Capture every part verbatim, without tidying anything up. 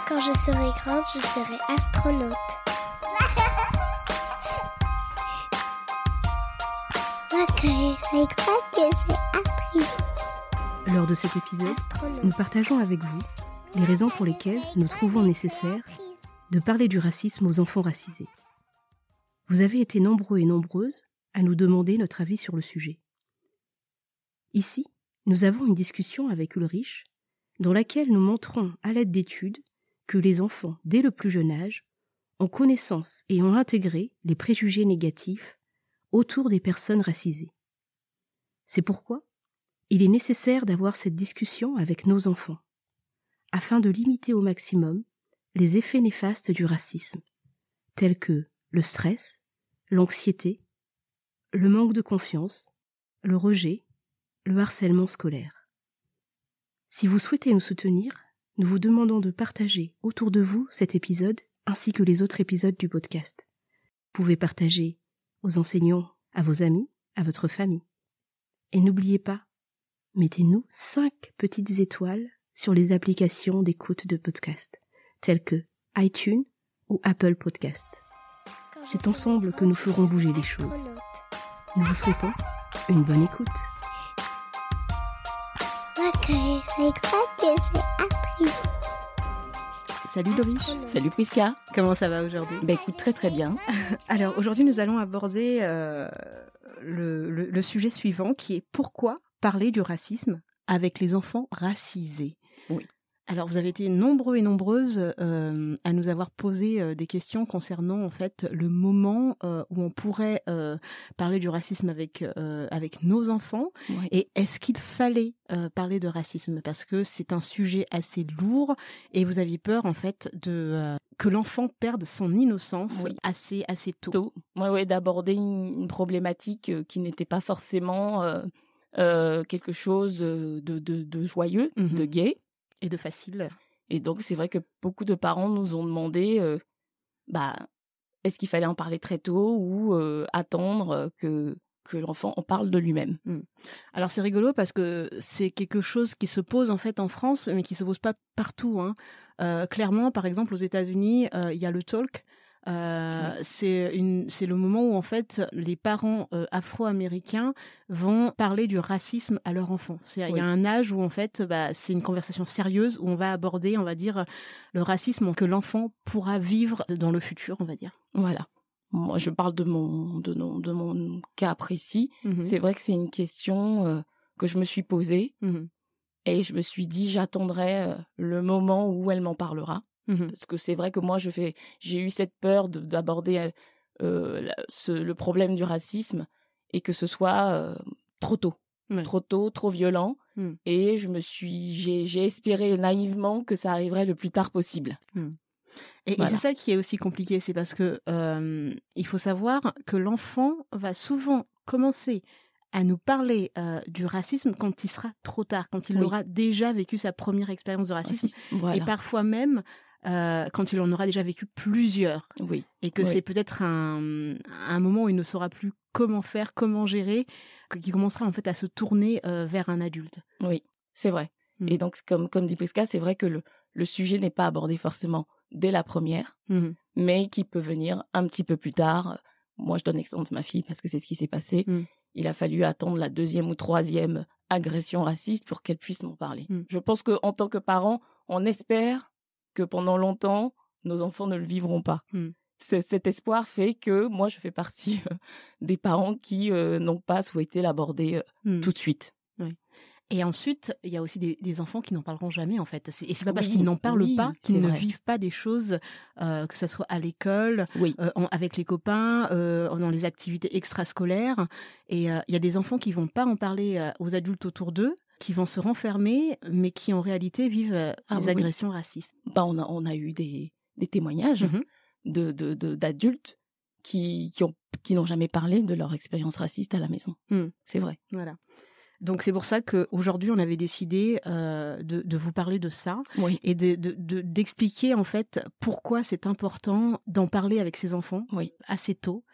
Quand je serai grande, je serai astronaute. Moi, quand je serai grande, je serai actrice. Lors de cet épisode, Astronaute. nous partageons avec vous les raisons pour lesquelles nous trouvons nécessaire de parler du racisme aux enfants racisés. Vous avez été nombreux et nombreuses à nous demander notre avis sur le sujet. Ici, nous avons une discussion avec Ulrich, dans laquelle nous montrons à l'aide d'études que les enfants, dès le plus jeune âge, ont connaissance et ont intégré les préjugés négatifs autour des personnes racisées. C'est pourquoi il est nécessaire d'avoir cette discussion avec nos enfants, afin de limiter au maximum les effets néfastes du racisme, tels que le stress, l'anxiété, le manque de confiance, le rejet, le harcèlement scolaire. Si vous souhaitez nous soutenir, nous vous demandons de partager autour de vous cet épisode ainsi que les autres épisodes du podcast. Vous pouvez partager aux enseignants, à vos amis, à votre famille. Et n'oubliez pas, mettez-nous cinq petites étoiles sur les applications d'écoute de podcast, telles que iTunes ou Apple Podcast. C'est ensemble que nous ferons bouger les choses. Nous vous souhaitons une bonne écoute. Moi, quand je serai grande, je serai actrice. Salut Laurie. Salut Prisca. Comment ça va aujourd'hui? Bah écoute, très très bien. Alors aujourd'hui nous allons aborder euh, le, le, le sujet suivant qui est pourquoi parler du racisme avec les enfants racisés. Oui. Alors vous avez été nombreux et nombreuses euh, à nous avoir posé euh, des questions concernant en fait le moment euh, où on pourrait euh, parler du racisme avec euh, avec nos enfants. Oui. Et est-ce qu'il fallait euh, parler de racisme parce que c'est un sujet assez lourd et vous aviez peur en fait de euh, que l'enfant perde son innocence Oui. assez assez tôt. Tôt. Ouais, ouais, d'aborder une, une problématique euh, qui n'était pas forcément euh, euh, quelque chose de, de, de joyeux, Mhm. de gai. Et de facile. Et donc, c'est vrai que beaucoup de parents nous ont demandé, euh, bah, est-ce qu'il fallait en parler très tôt ou euh, attendre que que l'enfant en parle de lui-même. Mm. Alors c'est rigolo parce que c'est quelque chose qui se pose en fait en France, mais qui se pose pas partout. Hein. Euh, clairement, par exemple, aux États-Unis, euh, il y a le talk. Euh, Oui. c'est une, c'est le moment où en fait les parents euh, afro-américains vont parler du racisme à leur enfant. C'est, il Oui. y a un âge où en fait, bah, c'est une conversation sérieuse où on va aborder, on va dire, le racisme que l'enfant pourra vivre dans le futur, on va dire. Voilà. Moi, je parle de mon de mon, de mon cas précis. Mhm. C'est vrai que c'est une question euh, que je me suis posée Mhm. et je me suis dit j'attendrai euh, le moment où elle m'en parlera. Mhm. Parce que c'est vrai que moi, je fais, j'ai eu cette peur de, d'aborder euh, la- ce, le problème du racisme et que ce soit euh, trop tôt, Ouais. trop tôt, trop violent. Mm. Et je me suis, j'ai, j'ai espéré naïvement que ça arriverait le plus tard possible. Et, Voilà. et c'est ça qui est aussi compliqué, c'est parce que euh, il faut savoir que l'enfant va souvent commencer à nous parler euh, du racisme quand il sera trop tard, quand il Oui. aura déjà vécu sa première expérience de racisme, Voilà. et parfois même euh, quand il en aura déjà vécu plusieurs, Oui. et que Oui. c'est peut-être un, un moment où il ne saura plus comment faire, comment gérer, que- qu'il commencera en fait à se tourner euh, vers un adulte. Oui, c'est vrai. Mm. Et donc, comme, comme dit Prisca, c'est vrai que le, le sujet n'est pas abordé forcément dès la première, Mhm. mais qui peut venir un petit peu plus tard. Moi, je donne l'exemple de ma fille parce que c'est ce qui s'est passé. Mm. Il a fallu attendre la deuxième ou troisième agression raciste pour qu'elle puisse m'en parler. Mm. Je pense que en tant que parents, on espère que pendant longtemps, nos enfants ne le vivront pas. Mm. C- cet espoir fait que moi, je fais partie euh, des parents qui euh, n'ont pas souhaité l'aborder euh, Mm. tout de suite. Et ensuite, il y a aussi des, des enfants qui n'en parleront jamais, en fait. C'est- Et c'est pas parce Oui, qu'ils n'en parlent oui, pas c'est qu'ils ne vrai. vivent pas des choses, euh, que ça soit à l'école, Oui. euh, en- avec les copains, euh, dans les activités extrascolaires. Et euh, il y a des enfants qui vont pas en parler euh, aux adultes autour d'eux, qui vont se renfermer, mais qui en réalité vivent euh, Ah des oui, agressions racistes. Bah, on a, on a eu des, des témoignages Mhm. de, de, de, d'adultes qui, qui ont, qui n'ont jamais parlé de leur expérience raciste à la maison. Mm. C'est vrai. Voilà. Donc c'est pour ça qu'aujourd'hui on avait décidé euh, de, de vous parler de ça Oui. et de, de, de- d'expliquer en fait pourquoi c'est important d'en parler avec ses enfants Oui. assez tôt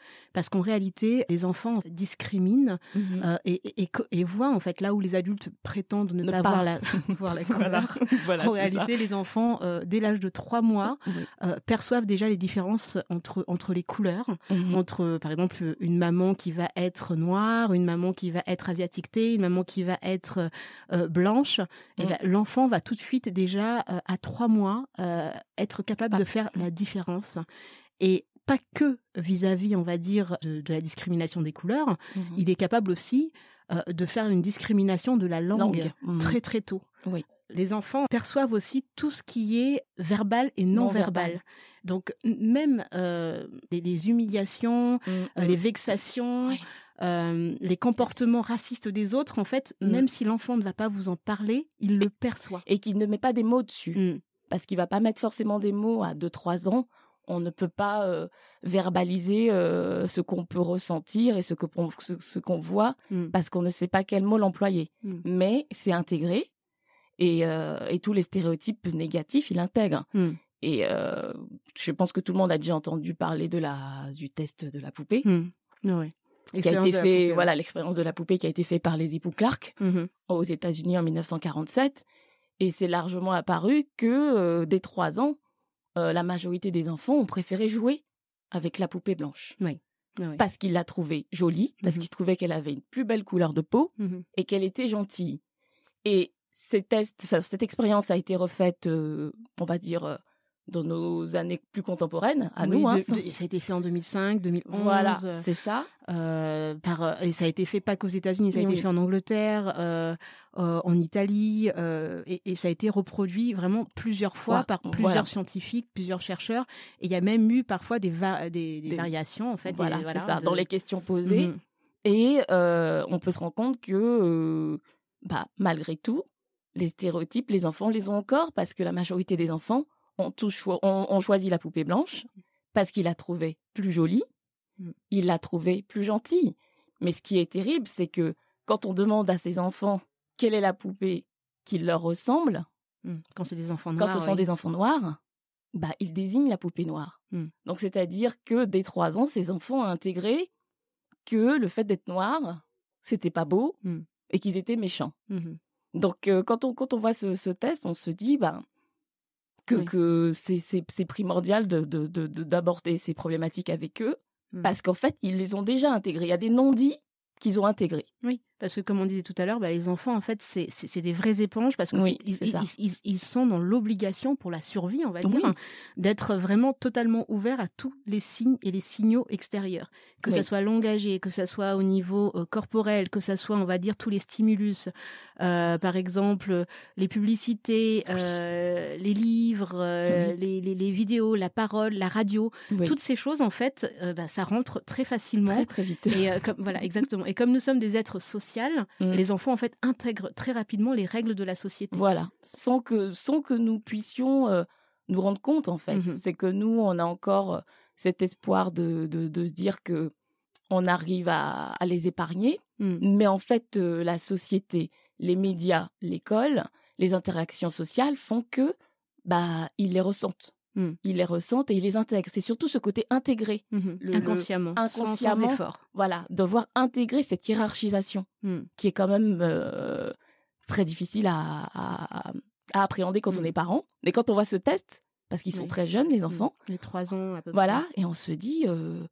parce qu'en réalité, les enfants discriminent Mmh. euh, et, et, et, et voient en fait là où les adultes prétendent ne, Ne pas, pas. voir la, voir la couleur. Voilà, voilà, En c'est réalité, les enfants, euh, dès l'âge de trois mois, ça. Oui. euh, perçoivent déjà les différences entre, entre les couleurs, Mmh. entre, par exemple, une maman qui va être noire, une maman qui va être asiatiquetée, une maman qui va être euh, blanche. Et Mmh. ben, l'enfant va tout de suite déjà, euh, à trois mois, euh, être capable Pas- de faire la différence. Et pas que vis-à-vis, on va dire, de, de la discrimination des couleurs, Mmh. il est capable aussi euh, de faire une discrimination de la langue, Langue. Mmh. très très tôt. Oui. Les enfants perçoivent aussi tout ce qui est verbal et non, Non verbal. verbal. Donc m- même euh, les, les humiliations, Mmh. euh, les vexations, Oui. euh, les comportements racistes des autres, en fait, Mm. même si l'enfant ne va pas vous en parler, il le perçoit. Et qu'il ne met pas des mots dessus. Mm. Parce qu'il va pas mettre forcément des mots à deux trois ans. On ne peut pas euh, verbaliser euh, ce qu'on peut ressentir et ce que ce, ce qu'on voit Mm. parce qu'on ne sait pas quel mot l'employer. Mm. Mais c'est intégré et, euh, et tous les stéréotypes négatifs, il intègre. Mm. Et euh, je pense que tout le monde a déjà entendu parler de la du test de la poupée Mm. Ouais. qui a Expérience été de la fait, poupée, voilà, l'expérience de la poupée qui a été faite par les époux Clark ouais. Mhm. aux États-Unis en mille neuf cent quarante-sept. Et c'est largement apparu que euh, dès trois ans, euh, la majorité des enfants ont préféré jouer avec la poupée blanche. Oui. Ouais. Parce qu'ils la trouvaient jolie, parce Mhm. qu'ils trouvaient qu'elle avait une plus belle couleur de peau Mhm. et qu'elle était gentille. Et ces tests, ça- cette expérience a été refaite, euh, on va dire, euh, dans nos années plus contemporaines, à Oui, nous. Hein, de- ça- de- ça a été fait en deux mille cinq, deux mille onze. Voilà, euh, c'est ça. euh, par, euh, et ça a été fait pas qu'aux États-Unis, ça a Oui. été fait en Angleterre, euh, euh, en Italie, euh, et, et ça a été reproduit vraiment plusieurs fois Voilà, par plusieurs voilà. scientifiques, plusieurs chercheurs. Et il y a même eu parfois des, va- des, des Des- variations, en fait. Voilà, des- c'est ça, de- dans les questions posées. Mhm. Et euh, on peut se rendre compte que, euh, bah, malgré tout, les stéréotypes, les enfants les ont encore parce que la majorité des enfants ont, tous cho- ont, ont choisi la poupée blanche parce qu'ils la trouvaient plus jolie, Mm. ils la trouvaient plus gentille. Mais ce qui est terrible, c'est que quand on demande à ces enfants quelle est la poupée qui leur ressemble, Mm. Quand c'est des enfants quand noirs. ce sont oui. des enfants noirs, bah, ils désignent la poupée noire. Mm. Donc, c'est-à-dire que dès trois ans, ces enfants ont intégré que le fait d'être noir, c'était pas beau Mm. et qu'ils étaient méchants. Mhm. Donc, euh, quand on quand on voit ce, ce test, on se dit ben que Oui. que c'est c'est c'est primordial de de de de- d'aborder ces problématiques avec eux Mm. parce qu'en fait, ils les ont déjà intégrés. Il y a des non-dits qu'ils ont intégrés. Oui, parce que comme on disait tout à l'heure, bah, les enfants, en fait, c'est, c'est, c'est des vraies éponges parce que Oui, c'est- ils, c'est ça. ils, ils, ils sont dans l'obligation pour la survie, on va Oui. dire, hein, d'être vraiment totalement ouverts à tous les signes et les signaux extérieurs. Que Oui. ça soit langagé, que ça soit au niveau euh, corporel, que ça soit, on va dire, tous les stimulus. Euh, par exemple, les publicités, euh, les livres, euh, Oui. les, les, les vidéos, la parole, la radio. Oui. Toutes ces choses, en fait, euh, bah, ça rentre très facilement. Très très vite. Et euh, comme voilà, exactement. Et comme nous sommes des êtres sociaux, Mm. les enfants en fait intègrent très rapidement les règles de la société. Voilà, sans que sans que nous puissions euh, nous rendre compte en fait. Mhm. C'est que nous, on a encore euh, cet espoir de, de de se dire que on arrive à, à les épargner, Mm. mais en fait, euh, la société, les médias, l'école, les interactions sociales font que bah ils les ressentent. Mm. Ils les ressentent et ils les intègrent. C'est surtout ce côté intégré, Mhm. Le- Inconsciemment, le- sans- inconsciemment. sans, effort. voilà, devoir intégrer cette hiérarchisation Mm. qui est quand même euh, très difficile à, à, à appréhender quand on Mm. est parent. Mais quand on voit ce test, parce qu'ils sont Oui. très jeunes, les enfants, Les trois ans à peu voilà, près. et on se dit, euh,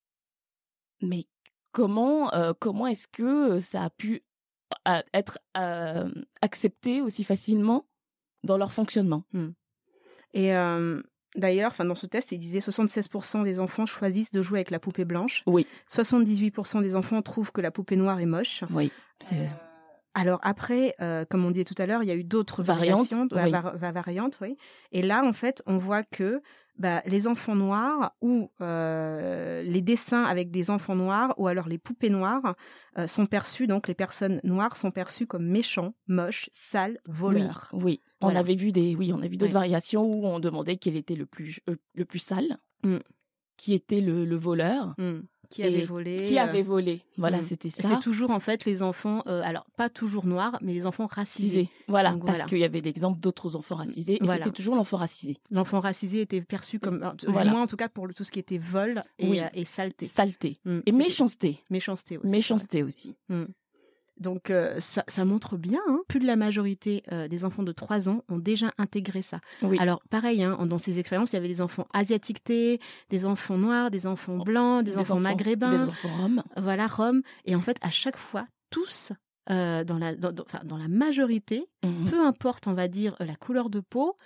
mais comment, euh, comment est-ce que ça a pu euh, être euh, accepté aussi facilement dans leur fonctionnement? Et euh, d'ailleurs, enfin dans ce test, il disait soixante-seize pour cent des enfants choisissent de jouer avec la poupée blanche. Oui, soixante-dix-huit pour cent des enfants trouvent que la poupée noire est moche. oui, c'est Euh, Alors après, euh, comme on disait tout à l'heure, il y a eu d'autres Variantes, variations, oui. va- va- variantes, oui. Et là, en fait, on voit que bah, les enfants noirs ou euh, les dessins avec des enfants noirs ou alors les poupées noires euh, sont perçus, donc les personnes noires sont perçues comme méchants, moches, sales, voleurs. Oui, oui. On Voilà. avait vu des, oui, on a vu d'autres Ouais. variations où on demandait quel était le plus, euh, le plus sale, Mm. qui était le, le voleur. Mm. qui et avait volé. Qui euh, avait volé. Voilà, mm. c'était ça. C'était toujours, en fait, les enfants, euh, alors pas toujours noirs, mais les enfants racisés. Voilà, Donc, parce voilà. qu'il y avait l'exemple d'autres enfants racisés, et Voilà. c'était toujours l'enfant racisé. L'enfant racisé était perçu comme, euh, Voilà. du moins en tout cas pour le, tout ce qui était vol et, Oui. euh, et saleté. Saleté. Mm. Et C'était- méchanceté. Méchanceté aussi. Méchanceté aussi. Mm. Donc euh, ça, ça montre bien, hein, plus de la majorité euh, des enfants de trois ans ont déjà intégré ça. Oui. Alors pareil, hein, dans ces expériences, il y avait des enfants asiatiquetés, des enfants noirs, des enfants blancs, des, enfants, maghrébins, Des enfants roms. voilà, roms. Et en fait, à chaque fois, tous, euh, dans, la, dans, dans, enfin, dans la majorité, Mhm. peu importe, on va dire, la couleur de peau,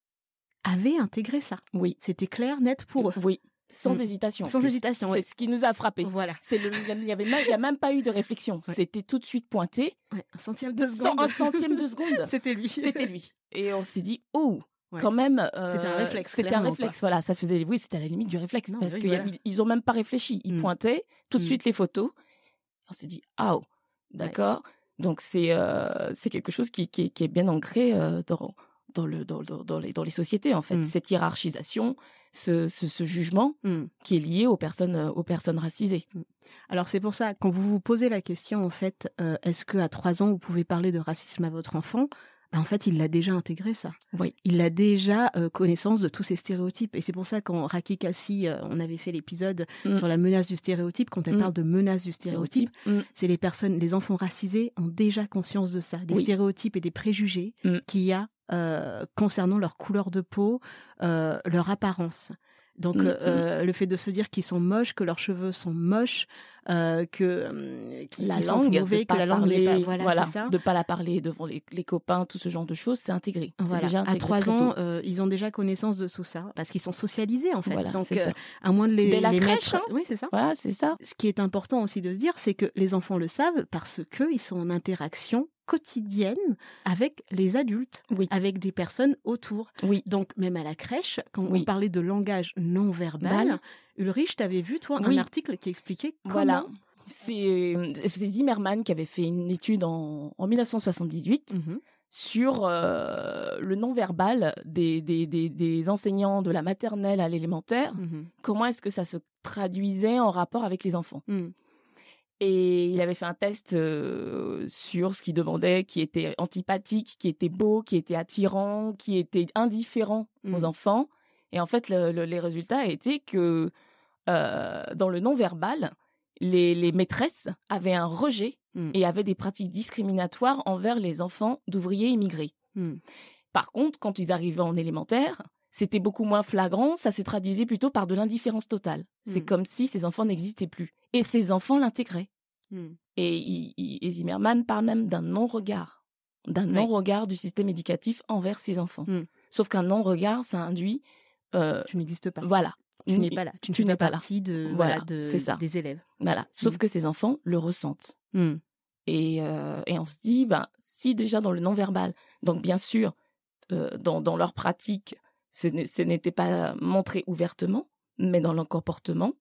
avaient intégré ça. Oui. C'était clair, net pour eux. Oui. Sans Mm. hésitation. en Sans plus. hésitation, C'est oui. ce qui nous a frappé. Voilà. C'est le, il n'y avait même, il y a même pas eu de réflexion. Ouais. C'était tout de suite pointé. Ouais, un centième de Sans seconde. un centième de seconde. C'était lui. C'était lui. Et on s'est dit, oh, Ouais. quand même. euh, C'était un réflexe, C'était un clairement, réflexe, voilà. Ça faisait, oui, c'était à la limite du réflexe. Non, parce oui, qu'ils voilà. ils ont même pas réfléchi. Ils Mm. pointaient tout de Mm. suite les photos. On s'est dit, ah, oh, d'accord. Donc c'est euh, c'est quelque chose qui, qui, qui est bien ancré euh, dans dans le dans, dans, dans les dans les sociétés en fait. Mm. Cette hiérarchisation, ce, ce ce jugement Mm. qui est lié aux personnes aux personnes racisées. Alors c'est pour ça, quand vous vous posez la question, en fait, euh, est-ce qu'à trois ans, vous pouvez parler de racisme à votre enfant ? Ben, en fait, il l'a déjà intégré, ça. Oui. Il a déjà euh, connaissance de tous ces stéréotypes. Et c'est pour ça, quand Raki Kassi, euh, on avait fait l'épisode Mm. sur la menace du stéréotype, quand elle Mm. parle de menace du stéréotype, Mm. c'est les personnes, les enfants racisés ont déjà conscience de ça, des Oui. stéréotypes et des préjugés Mm. qu'il y a euh, concernant leur couleur de peau, euh, leur apparence. Donc Mm, euh, le fait de se dire qu'ils sont moches, que leurs cheveux sont moches, euh, que euh, qu'ils La qu'ils langue, sentent mauvais, de que pas la langue n'est parler, pas, voilà, c'est ça. de pas la parler devant les, les copains, tout ce genre de choses, c'est intégré. C'est Voilà. déjà intégré À trois très ans, tôt. euh, ils ont déjà connaissance de tout ça parce qu'ils sont socialisés en fait. Voilà, Donc c'est ça. à moins de les, Dès la les crèche, mettre, hein. oui c'est ça. Voilà, c'est ça. Ce qui est important aussi de dire, c'est que les enfants le savent parce que ils sont en interaction quotidienne avec les adultes, Oui. avec des personnes autour. Oui. Donc même à la crèche, quand Oui. on parlait de langage non verbal, Bal. Ulrich, t'avais vu toi Oui. un article qui expliquait comment. Voilà. C'est c'est Zimmerman qui avait fait une étude en, en dix-neuf cent soixante-dix-huit Mhm. sur euh, le non-verbal des, des, des, des enseignants de la maternelle à l'élémentaire. Mhm. Comment est-ce que ça se traduisait en rapport avec les enfants? Mhm. Et il avait fait un test euh, sur ce qu'il demandait, qui était antipathique, qui était beau, qui était attirant, qui était indifférent Mhm. aux enfants. Et en fait, le, le, les résultats étaient que euh, dans le non-verbal, les, les maîtresses avaient un rejet Mhm. et avaient des pratiques discriminatoires envers les enfants d'ouvriers immigrés. Mhm. Par contre, quand ils arrivaient en élémentaire, c'était beaucoup moins flagrant, ça se traduisait plutôt par de l'indifférence totale. C'est Mm. comme si ces enfants n'existaient plus. Et ces enfants l'intégraient. Mhm. Et, il- il- et Zimmerman parle même d'un non-regard, d'un Oui. non-regard du système éducatif envers ses enfants. Mm. Sauf qu'un non-regard, ça induit... euh, Tu n'existes pas. voilà. Tu n'es pas là. Tu ne tu fais n'es pas pas là. partie de, Voilà, voilà, de, c'est ça. des élèves. Voilà. Sauf Mm. que ces enfants le ressentent. Mhm. Et, euh, et on se dit, ben, si déjà dans le non-verbal, donc bien sûr, euh, dans, dans leur pratique, ce n'est- ce n'était pas montré ouvertement, mais dans leur comportement,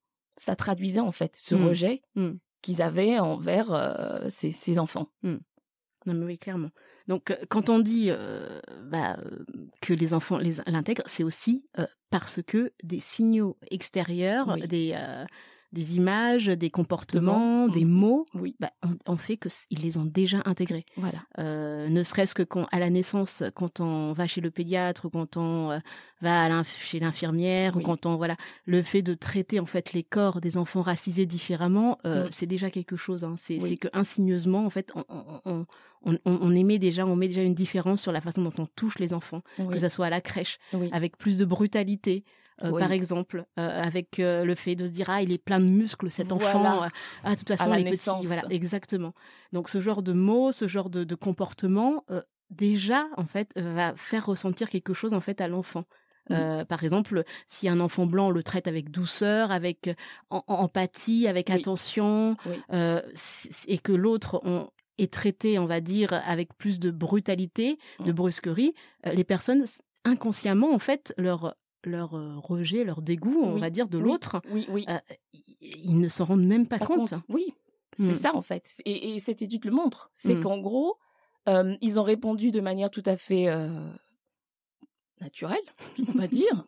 ça traduisait en fait ce Mm. rejet Mm. qu'ils avaient envers euh, ces, ces enfants. Non mais oui, clairement. Donc euh, quand on dit euh, bah, euh, que les enfants les l'intègrent, c'est aussi euh, parce que des signaux extérieurs, Oui. des euh, des images, des comportements, Demande. des mots, Oui, bah, on, on fait que s- ils les ont déjà intégrés. voilà. Euh, ne serait-ce que quand, à la naissance, quand on va chez le pédiatre ou quand on euh, va à l'inf- chez l'infirmière Oui. ou quand on voilà, le fait de traiter en fait les corps des enfants racisés différemment, euh, Mm. c'est déjà quelque chose. Hein. C'est Oui. c'est que insigneusement en fait, on, on, on, on, on émet déjà, on met déjà une différence sur la façon dont on touche les enfants, Oui. que ça soit à la crèche, Oui. avec plus de brutalité. Euh, Oui. Par exemple, euh, avec euh, le fait de se dire ah il est plein de muscles cet Voilà. enfant, euh, ah de toute façon la les naissance. petits, voilà exactement. Donc ce genre de mots, ce genre de, de comportement, euh, déjà en fait euh, va faire ressentir quelque chose en fait à l'enfant. Mm. Euh, par exemple, si un enfant blanc on le traite avec douceur, avec euh, en- en- empathie, avec Oui. attention, Oui. euh, c- et que l'autre on est traité, on va dire, avec plus de brutalité, de Mm. brusquerie, euh, les personnes inconsciemment en fait leur leur euh, rejet, leur dégoût, on Oui. va dire, de Oui. l'autre, Oui, oui. euh, ils- ils ne s'en rendent même pas, Pas compte. compte. Oui, Mm. c'est ça en fait. Et, et cette étude le montre. C'est Mm. qu'en gros, euh, ils ont répondu de manière tout à fait euh, naturelle, on va dire.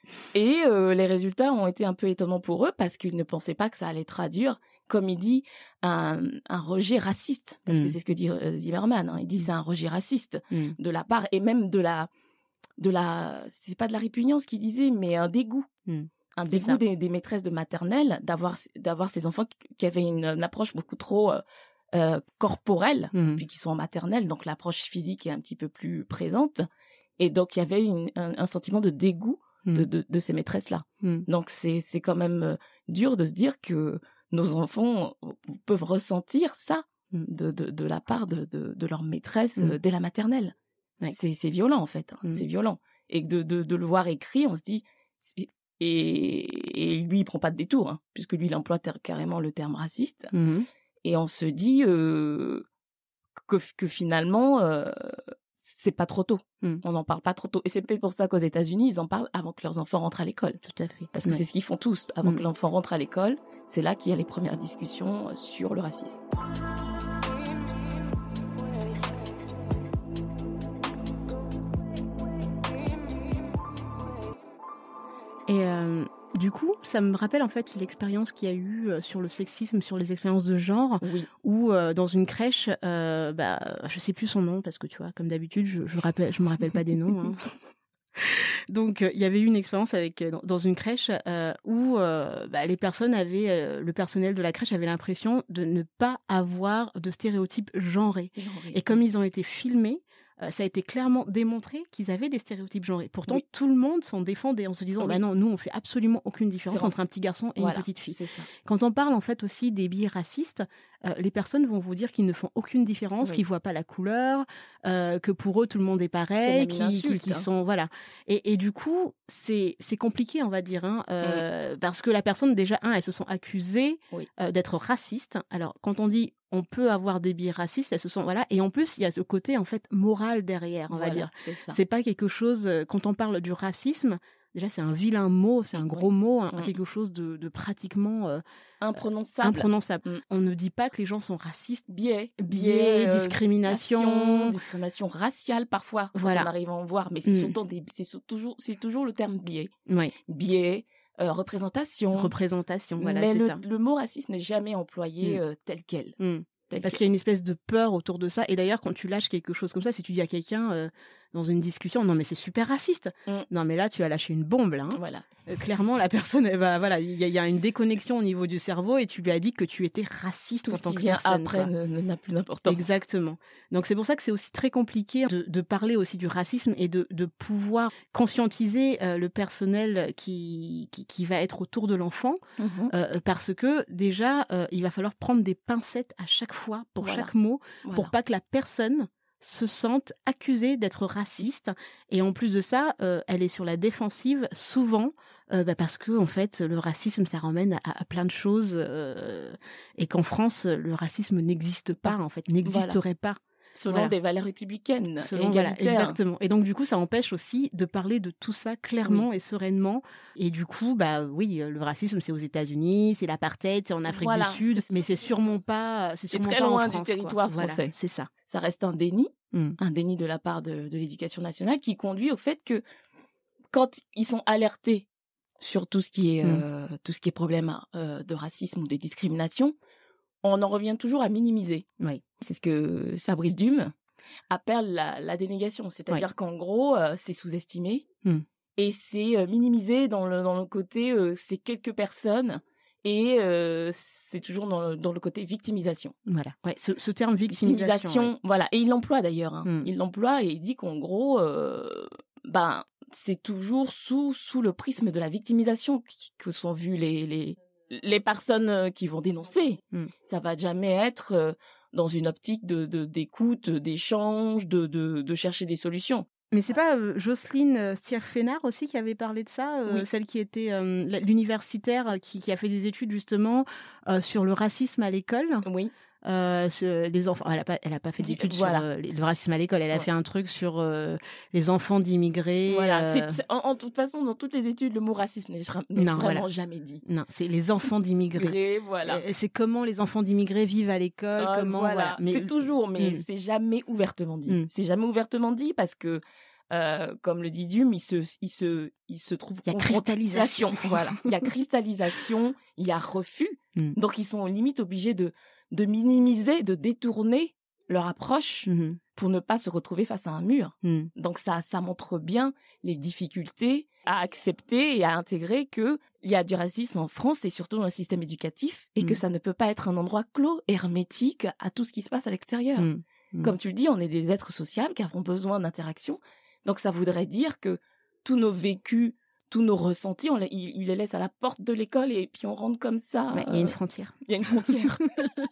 Et euh, les résultats ont été un peu étonnants pour eux parce qu'ils ne pensaient pas que ça allait traduire, comme il dit, un, un rejet raciste. Parce mmh. que c'est ce que dit euh, Zimmerman. Hein. Il dit mmh. c'est un rejet raciste mmh. de la part, et même de la, de la, c'est pas de la répugnance qu'il disait, mais un dégoût. Mmh. Un c'est dégoût des, des maîtresses de maternelle d'avoir, d'avoir ces enfants qui avaient une, une approche beaucoup trop euh, euh, corporelle, mmh. puis qui sont en maternelle, donc l'approche physique est un petit peu plus présente. Et donc, il y avait une, un, un sentiment de dégoût de, de, de ces maîtresses-là. Mm. Donc, c'est, c'est quand même dur de se dire que nos enfants peuvent ressentir ça mm. de, de, de la part de, de, de leur maîtresse mm. dès la maternelle. Ouais. C'est, c'est violent, en fait. Hein. Mm. C'est violent. Et de, de, de le voir écrit, on se dit... C'est... Et, et lui, il prend pas de détour, hein, puisque lui, il emploie ter- carrément le terme raciste. Mm. Et on se dit euh, que, que finalement... Euh, c'est pas trop tôt. Mm. On n'en parle pas trop tôt. Et c'est peut-être pour ça qu'aux États-Unis, ils en parlent avant que leurs enfants rentrent à l'école. Tout à fait. Parce que ouais. c'est ce qu'ils font tous. Avant mm. que l'enfant rentre à l'école, c'est là qu'il y a les premières discussions sur le racisme. Et euh, du coup, ça me rappelle en fait l'expérience qu'il y a eu euh, sur le sexisme, sur les expériences de genre, oui. où euh, dans une crèche, euh, bah, je sais plus son nom parce que tu vois, comme d'habitude, je je, rappelle, je me rappelle pas des noms. Hein. Donc, euh, il y avait eu une expérience avec dans, dans une crèche euh, où euh, bah, les personnes avaient, euh, le personnel de la crèche avait l'impression de ne pas avoir de stéréotypes genrés. Genré. Et comme ils ont été filmés, Euh, ça a été clairement démontré qu'ils avaient des stéréotypes genrés. Pourtant, oui. tout le monde s'en défendait en se disant, oui. bah non, nous, on fait absolument aucune différence Différence. entre un petit garçon et voilà, une petite fille. C'est ça. Quand on parle, en fait, aussi des biais racistes, euh, les personnes vont vous dire qu'ils ne font aucune différence, oui. qu'ils voient pas la couleur, euh, que pour eux, tout le monde est pareil, qu'ils qui, qui hein. sont, voilà. Et, et du coup, c'est, c'est compliqué, on va dire, hein, euh, oui. parce que la personne, déjà, un, elles se sont accusées oui. euh, d'être racistes. Alors, quand on dit on peut avoir des biais racistes, elles se sont voilà, et en plus il y a ce côté en fait moral derrière, on voilà, va dire. C'est ça. C'est pas quelque chose quand on parle du racisme, déjà c'est un vilain mot, c'est un gros mot, hein, mmh. quelque chose de, de pratiquement euh, imprononçable. imprononçable. Mmh. On ne dit pas que les gens sont racistes. Biais, biais, euh, discrimination, nation, discrimination raciale parfois. Voilà. On arrive à en voir, mais c'est mmh. surtout des, c'est toujours, c'est toujours le terme biais. Oui. Biais. Euh, représentation. Représentation, voilà, mais c'est le, ça. le mot racisme n'est jamais employé mmh. euh, tel quel. Mmh. Tel Parce quel. qu'il y a une espèce de peur autour de ça. Et d'ailleurs, quand tu lâches quelque chose comme ça, si tu dis à quelqu'un euh, dans une discussion, non mais c'est super raciste. Mmh. Non mais là, tu as lâché une bombe là. Hein. Voilà. Euh, clairement, la personne, eh ben, voilà, il y, y a une déconnexion au niveau du cerveau et tu lui as dit que tu étais raciste Tout en ce tant qui que vient personne. Après ne, n'a plus d'importance. Exactement. Donc c'est pour ça que c'est aussi très compliqué de, de parler aussi du racisme et de, de pouvoir conscientiser euh, le personnel qui, qui qui va être autour de l'enfant, mmh. euh, parce que déjà euh, il va falloir prendre des pincettes à chaque fois pour voilà. chaque mot, voilà. pour pas que la personne se sente accusée d'être raciste. Et en plus de ça, euh, elle est sur la défensive souvent euh, bah parce que en fait le racisme ça ramène à, à plein de choses euh, et qu'en France le racisme n'existe pas en fait, n'existerait voilà. pas. Selon voilà. des valeurs républicaines. Selon, voilà, exactement. Et donc, du coup, ça empêche aussi de parler de tout ça clairement oui. et sereinement. Et du coup, bah oui, le racisme, c'est aux États-Unis, c'est l'apartheid, c'est en Afrique voilà, du Sud, c'est mais c'est sûrement pas, c'est sûrement très pas loin en France, du territoire quoi. français. Voilà, c'est ça. Ça reste un déni, mm. un déni de la part de, de l'éducation nationale qui conduit au fait que quand ils sont alertés sur tout ce qui est, mm. euh, tout ce qui est problème euh, de racisme ou de discrimination, on en revient toujours à minimiser. Oui. C'est ce que Fabrice Dume appelle la, la dénégation, c'est-à-dire ouais. qu'en gros, euh, c'est sous-estimé mm. et c'est euh, minimisé dans le, dans le côté, euh, c'est quelques personnes et euh, c'est toujours dans le, dans le côté victimisation. Voilà, ouais, ce, ce terme victimisation. victimisation ouais. Voilà, et il l'emploie d'ailleurs, hein. mm. il l'emploie et il dit qu'en gros, euh, ben, c'est toujours sous, sous le prisme de la victimisation que sont vues les, les, les personnes qui vont dénoncer. Mm. Ça va jamais être... Euh, dans une optique de, de d'écoute, d'échange, de, de, de chercher des solutions. Mais c'est pas euh, Jocelyne euh, Stier-Fénard aussi qui avait parlé de ça, euh, oui. celle qui était euh, l'universitaire qui, qui a fait des études justement euh, sur le racisme à l'école. Oui. Euh, sur les enfants, elle a pas, elle a pas fait d'études voilà. sur euh, le racisme à l'école. Elle a ouais. fait un truc sur euh, les enfants d'immigrés. Voilà. Euh... C'est, c'est, en, en toute façon, dans toutes les études, le mot racisme n'est, n'est non, vraiment voilà. jamais dit. Non, c'est les enfants d'immigrés. Voilà. Euh, c'est comment les enfants d'immigrés vivent à l'école. Euh, comment. Voilà. voilà. Mais c'est toujours, mais mm. c'est jamais ouvertement dit. Mm. C'est jamais ouvertement dit parce que euh, comme le dit Dume, il se, il se, il se trouve. Il y a cristallisation. Voilà. Il y a cristallisation, il y a refus. Mm. Donc, ils sont limite obligés de, de minimiser, de détourner leur approche mm. pour ne pas se retrouver face à un mur. Mm. Donc, ça, ça montre bien les difficultés à accepter et à intégrer que il y a du racisme en France et surtout dans le système éducatif et mm. que ça ne peut pas être un endroit clos, hermétique à tout ce qui se passe à l'extérieur. Mm. Mm. Comme tu le dis, on est des êtres sociables qui avons besoin d'interaction. Donc, ça voudrait dire que tous nos vécus, tous nos ressentis, on les, il, il les laisse à la porte de l'école et puis on rentre comme ça. Il euh... y a une frontière. Il y a une frontière.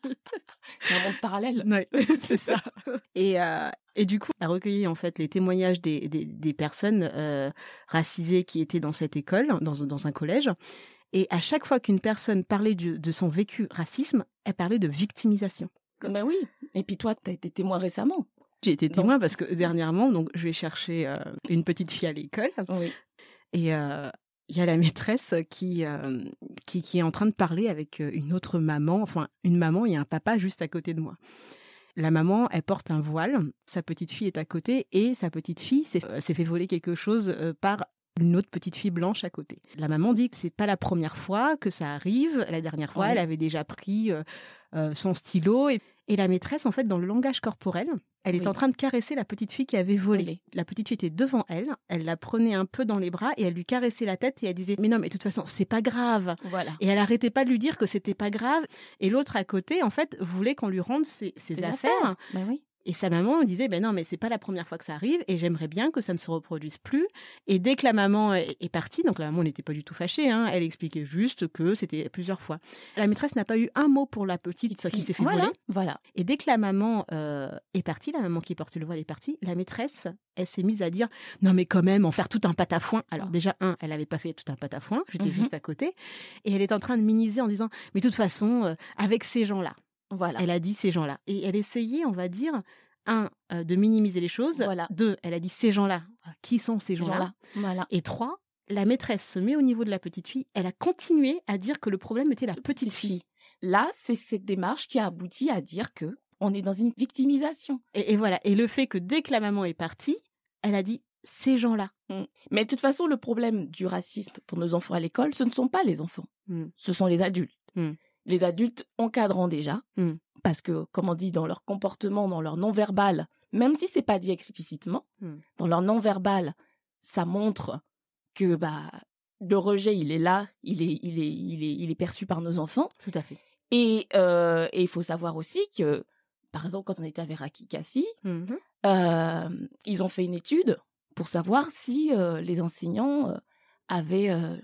C'est un monde parallèle. Oui, c'est ça. Et, euh, et du coup, elle a recueilli en fait les témoignages des, des, des personnes euh, racisées qui étaient dans cette école, dans, dans un collège. Et à chaque fois qu'une personne parlait du, de son vécu racisme, elle parlait de victimisation. Ben oui. Et puis toi, tu as été témoin récemment. J'ai été témoin donc... parce que dernièrement, donc, je vais chercher euh, une petite fille à l'école. Oui. Et il euh, y a la maîtresse qui, euh, qui, qui est en train de parler avec une autre maman, enfin une maman et un papa juste à côté de moi. La maman, elle porte un voile, sa petite fille est à côté et sa petite fille s'est, euh, s'est fait voler quelque chose euh, par une autre petite fille blanche à côté. La maman dit que c'est pas la première fois que ça arrive. La dernière fois, oui. elle avait déjà pris euh, euh, son stylo et, et la maîtresse, en fait, dans le langage corporel, elle est oui. en train de caresser la petite fille qui avait volé. Oui. La petite fille était devant elle, elle la prenait un peu dans les bras et elle lui caressait la tête et elle disait « Mais non, mais de toute façon, c'est pas grave. » Voilà. Et elle arrêtait pas de lui dire que c'était pas grave. Et l'autre à côté, en fait, voulait qu'on lui rende ses, ses, ses affaires. affaires. Ben oui. Et sa maman disait, ben non, mais c'est pas la première fois que ça arrive et j'aimerais bien que ça ne se reproduise plus. Et dès que la maman est partie, donc la maman n'était pas du tout fâchée, hein, elle expliquait juste que c'était plusieurs fois. La maîtresse n'a pas eu un mot pour la petite, petite qui s'est fait voilà, voler. Voilà. Et dès que la maman euh, est partie, la maman qui portait le voile est partie, la maîtresse, elle s'est mise à dire, non mais quand même, en faire tout un patafoin. Alors déjà, un, elle n'avait pas fait tout un patafoin, j'étais mm-hmm. juste à côté. Et elle est en train de minimiser en disant, mais de toute façon, euh, avec ces gens-là. Voilà. Elle a dit ces gens-là. Et elle essayait, on va dire... Un, euh, de minimiser les choses. Voilà. Deux, elle a dit ces gens-là. Qui sont ces gens-là, gens-là. Voilà. Et trois, la maîtresse se met au niveau de la petite fille. Elle a continué à dire que le problème était la petite, petite fille. fille. Là, c'est cette démarche qui a abouti à dire que on est dans une victimisation. Et, et voilà. Et le fait que dès que la maman est partie, elle a dit ces gens-là. Mmh. Mais de toute façon, le problème du racisme pour nos enfants à l'école, ce ne sont pas les enfants. Mmh. Ce sont les adultes. Mmh. Les adultes encadrant déjà, mm. parce que, comme on dit, dans leur comportement, dans leur non-verbal, même si c'est pas dit explicitement, mm. dans leur non-verbal, ça montre que bah le rejet, il est là, il est, il est, il est, il est perçu par nos enfants. Tout à fait. Et euh, et il faut savoir aussi que, par exemple, quand on était avec Raki Kassi, mm-hmm. euh, ils ont fait une étude pour savoir si euh, les enseignants euh, avaient euh,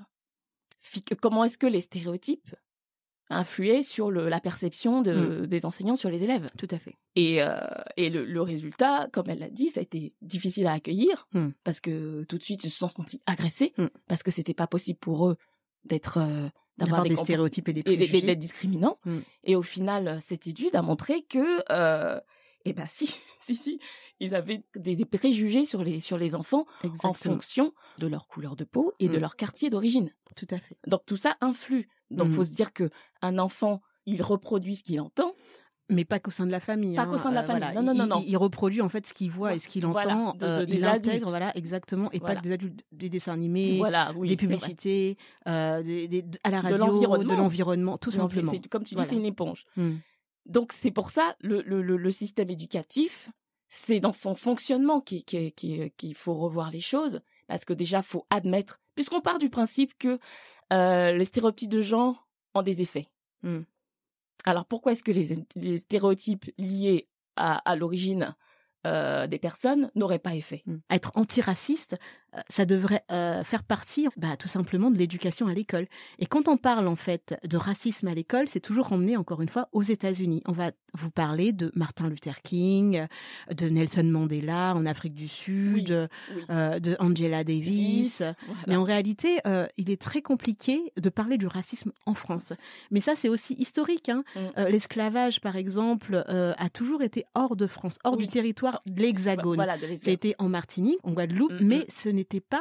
fi- comment est-ce que les stéréotypes influer sur le, la perception de, mmh. des enseignants sur les élèves. Tout à fait. Et, euh, et le, le résultat, comme elle l'a dit, ça a été difficile à accueillir mmh. parce que tout de suite, ils se sont sentis agressés mmh. parce que c'était pas possible pour eux d'être euh, d'avoir, d'avoir des, des compor- stéréotypes et des préjugés, et d'être discriminants. Mmh. Et au final, cette étude a montré que, euh, eh ben si, si, si, ils avaient des, des préjugés sur les sur les enfants. Exactement. En fonction de leur couleur de peau et mmh. de leur quartier d'origine. Tout à fait. Donc tout ça influe. Donc, il mmh. faut se dire qu'un enfant, il reproduit ce qu'il entend. Mais pas qu'au sein de la famille. Pas hein. qu'au sein de la euh, famille. Voilà. Non, non, non, il, non. Il, il reproduit en fait ce qu'il voit et ce qu'il voilà. entend. De, de, euh, des il adultes. intègre, voilà, exactement. Et voilà. Pas que des adultes, des dessins animés, voilà, oui, des publicités, euh, des, des, à la radio, de l'environnement, de l'environnement tout simplement. C'est, comme tu dis, voilà. c'est une éponge. Mmh. Donc, c'est pour ça, le, le, le, le système éducatif, c'est dans son fonctionnement qu'il, qu'il, qu'il, qu'il faut revoir les choses. Parce que déjà, il faut admettre, puisqu'on part du principe que euh, les stéréotypes de genre ont des effets. Mm. Alors, pourquoi est-ce que les, les stéréotypes liés à, à l'origine euh, des personnes n'auraient pas effet ? Mm. Être antiraciste, euh, ça devrait euh, faire partie bah, tout simplement de l'éducation à l'école. Et quand on parle en fait de racisme à l'école, c'est toujours emmené encore une fois aux États-Unis. On va vous parler de Martin Luther King, de Nelson Mandela en Afrique du Sud, oui, oui. Euh, de Angela Davis. Voilà. Mais en réalité, euh, il est très compliqué de parler du racisme en France. Mais ça, c'est aussi historique. Hein. Mm. Euh, l'esclavage, par exemple, euh, a toujours été hors de France, hors oui. du territoire de l'Hexagone. Voilà, de l'Hexagone. Ça a été en Martinique, en Guadeloupe, mm-hmm. mais ce n'était pas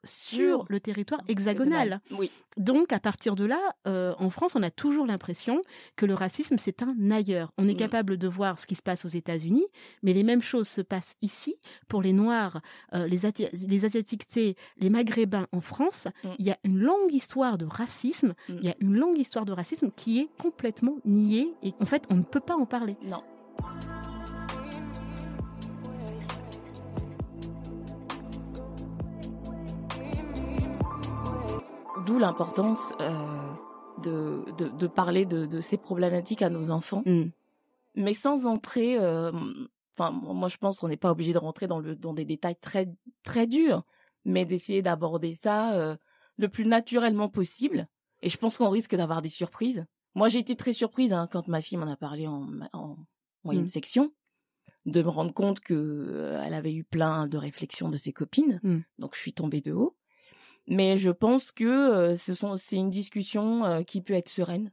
sur le territoire hexagonal. Oui. Donc, à partir de là, euh, en France, on a toujours l'impression que le racisme, c'est un ailleurs. On est Mm. capable de voir ce qui se passe aux États-Unis, mais les mêmes choses se passent ici pour les Noirs, euh, les, Ati- les Asiatiquetés, les Maghrébins en France. Mm. Il y a une longue histoire de racisme. Mm. Il y a une longue histoire de racisme qui est complètement niée et en fait, on ne peut pas en parler. Non. D'où l'importance euh, de, de, de parler de, de ces problématiques à nos enfants, Mm. mais sans entrer. euh, Enfin, moi, je pense qu'on n'est pas obligé de rentrer dans, le, dans des détails très, très durs, mais d'essayer d'aborder ça euh, le plus naturellement possible. Et je pense qu'on risque d'avoir des surprises. Moi, j'ai été très surprise hein, quand ma fille m'en a parlé en, en moyenne Mm. section, de me rendre compte que euh, elle avait eu plein de réflexions de ses copines. Mm. Donc, je suis tombée de haut. Mais je pense que euh, ce sont, c'est une discussion euh, qui peut être sereine.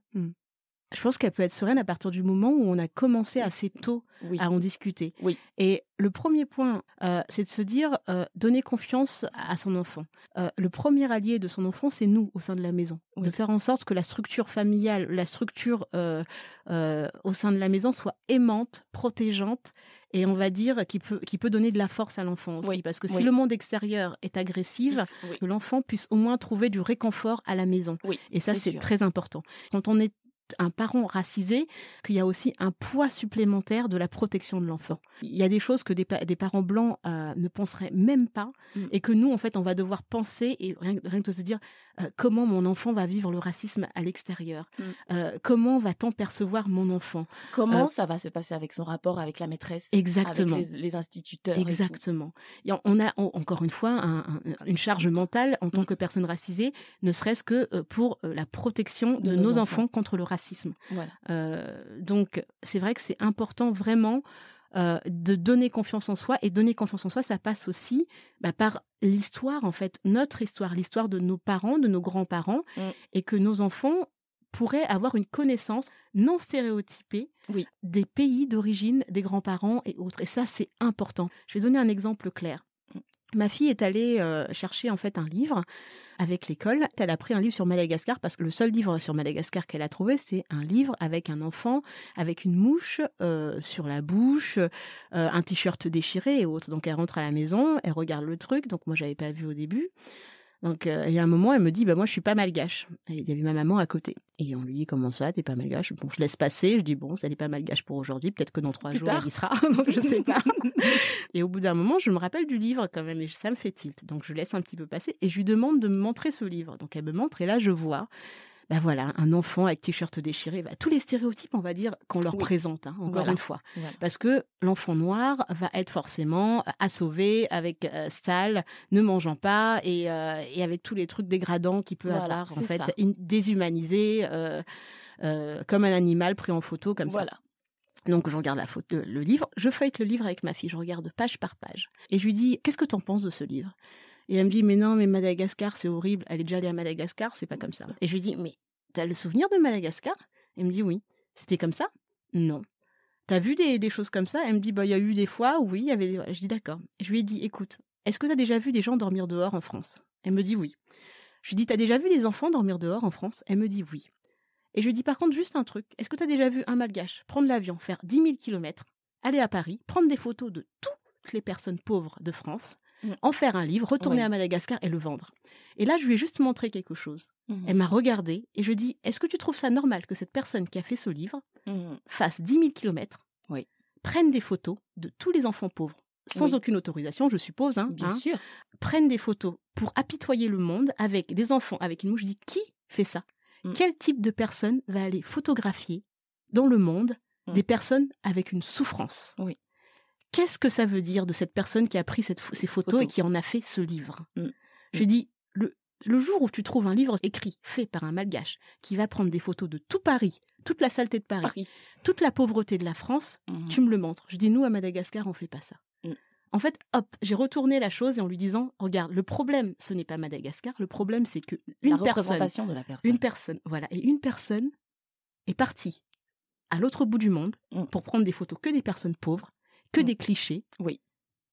Je pense qu'elle peut être sereine à partir du moment où on a commencé assez tôt Oui. à en discuter. Oui. Et le premier point, euh, c'est de se dire, euh, donner confiance à son enfant. Euh, le premier allié de son enfant, c'est nous, au sein de la maison. Oui. De faire en sorte que la structure familiale, la structure euh, euh, au sein de la maison soit aimante, protégeante, et on va dire qui peut, qui peut donner de la force à l'enfant aussi. Oui. Parce que si Oui. le monde extérieur est agressif, Oui. que l'enfant puisse au moins trouver du réconfort à la maison. Oui. Et ça, c'est c'est sûr. très important. Quand on est un parent racisé, qu'il y a aussi un poids supplémentaire de la protection de l'enfant. Il y a des choses que des, pa- des parents blancs euh, ne penseraient même pas Mm. et que nous, en fait, on va devoir penser et rien, rien que de se dire euh, comment mon enfant va vivre le racisme à l'extérieur. Mm. Euh, comment va-t-on percevoir mon enfant? Comment Euh, ça va se passer avec son rapport avec la maîtresse, Exactement. avec les, les instituteurs et tout. Exactement. Et on- on a on- encore une fois un- un- une charge mentale en tant Mm. que personne racisée, ne serait-ce que euh, pour euh, la protection de, De nos nos enfants enfants. contre le racisme. Voilà. Euh, donc, c'est vrai que c'est important vraiment euh, de donner confiance en soi. Et donner confiance en soi, ça passe aussi bah, par l'histoire, en fait, notre histoire, l'histoire de nos parents, de nos grands-parents, Mm. et que nos enfants pourraient avoir une connaissance non stéréotypée Oui. des pays d'origine des grands-parents et autres. Et ça, c'est important. Je vais donner un exemple clair. Ma fille est allée euh, chercher en fait un livre avec l'école. Elle a pris un livre sur Madagascar parce que le seul livre sur Madagascar qu'elle a trouvé, c'est un livre avec un enfant avec une mouche euh, sur la bouche, euh, un t-shirt déchiré et autres. Donc elle rentre à la maison, elle regarde le truc. Donc moi j'avais pas vu au début. Donc euh, il y a un moment, elle me dit bah moi je suis pas malgache. Et il y avait ma maman à côté. Et on lui dit comment ça, t'es pas malgache? Bon, je laisse passer. Je dis bon, ça n'est pas malgache pour aujourd'hui. Peut-être que dans trois Plus jours tard. elle y sera. Donc je sais pas. Et au bout d'un moment, je me rappelle du livre quand même et ça me fait tilt. Donc je laisse un petit peu passer et je lui demande de me montrer ce livre. Donc elle me montre et là je vois. Ben voilà, un enfant avec t-shirt déchiré, bah, tous les stéréotypes, on va dire, qu'on leur Oui. présente, hein, encore Voilà. une fois. Voilà. Parce que l'enfant noir va être forcément assauvé, avec euh, sale, ne mangeant pas, et, euh, et avec tous les trucs dégradants qu'il peut Voilà, avoir, en c'est fait, ça. in- déshumanisé, euh, euh, comme un animal pris en photo, comme ça. Voilà. Donc je regarde la photo, le livre, je feuillete le livre avec ma fille, je regarde page par page. Et je lui dis, qu'est-ce que t'en penses de ce livre? Et elle me dit, mais non, mais Madagascar, c'est horrible, elle est déjà allée à Madagascar, c'est pas comme ça. Et je lui dis, mais t'as le souvenir de Madagascar? Elle me dit, oui. C'était comme ça? Non. T'as vu des, des choses comme ça? Elle me dit, bah il y a eu des fois, oui, il y avait des... Je dis, d'accord. Et je lui ai dit, écoute, est-ce que t'as déjà vu des gens dormir dehors en France? Elle me dit, oui. Je lui dis, t'as déjà vu des enfants dormir dehors en France? Elle me dit, oui. Et je lui dis par contre juste un truc. Est-ce que tu as déjà vu un malgache prendre l'avion, faire dix mille kilomètres, aller à Paris, prendre des photos de toutes les personnes pauvres de France, Mm. en faire un livre, retourner Oui. à Madagascar et le vendre? Et là, je lui ai juste montré quelque chose. Mhm. Elle m'a regardée et je dis, est-ce que tu trouves ça normal que cette personne qui a fait ce livre Mhm. fasse dix mille kilomètres, Oui. prenne des photos de tous les enfants pauvres, sans Oui. aucune autorisation, je suppose, hein, Bien hein, sûr. prenne des photos pour apitoyer le monde avec des enfants avec une mouche? Je dis, qui fait ça? Mm. Quel type de personne va aller photographier dans le monde Mm. des personnes avec une souffrance? Oui. Qu'est-ce que ça veut dire de cette personne qui a pris cette, ces photos Photo. et qui en a fait ce livre? Mm. Je dis, le, le jour où tu trouves un livre écrit, fait par un malgache, qui va prendre des photos de tout Paris, toute la saleté de Paris, Paris. toute la pauvreté de la France, Mhm. tu me le montres. Je dis, nous, à Madagascar, on fait pas ça. Mm. En fait, hop, j'ai retourné la chose et en lui disant, regarde, le problème, ce n'est pas Madagascar, le problème, c'est que une La personne, représentation de la personne. une personne, voilà, et une personne est partie à l'autre bout du monde Mm. pour prendre des photos que des personnes pauvres, que Mm. des clichés. Oui.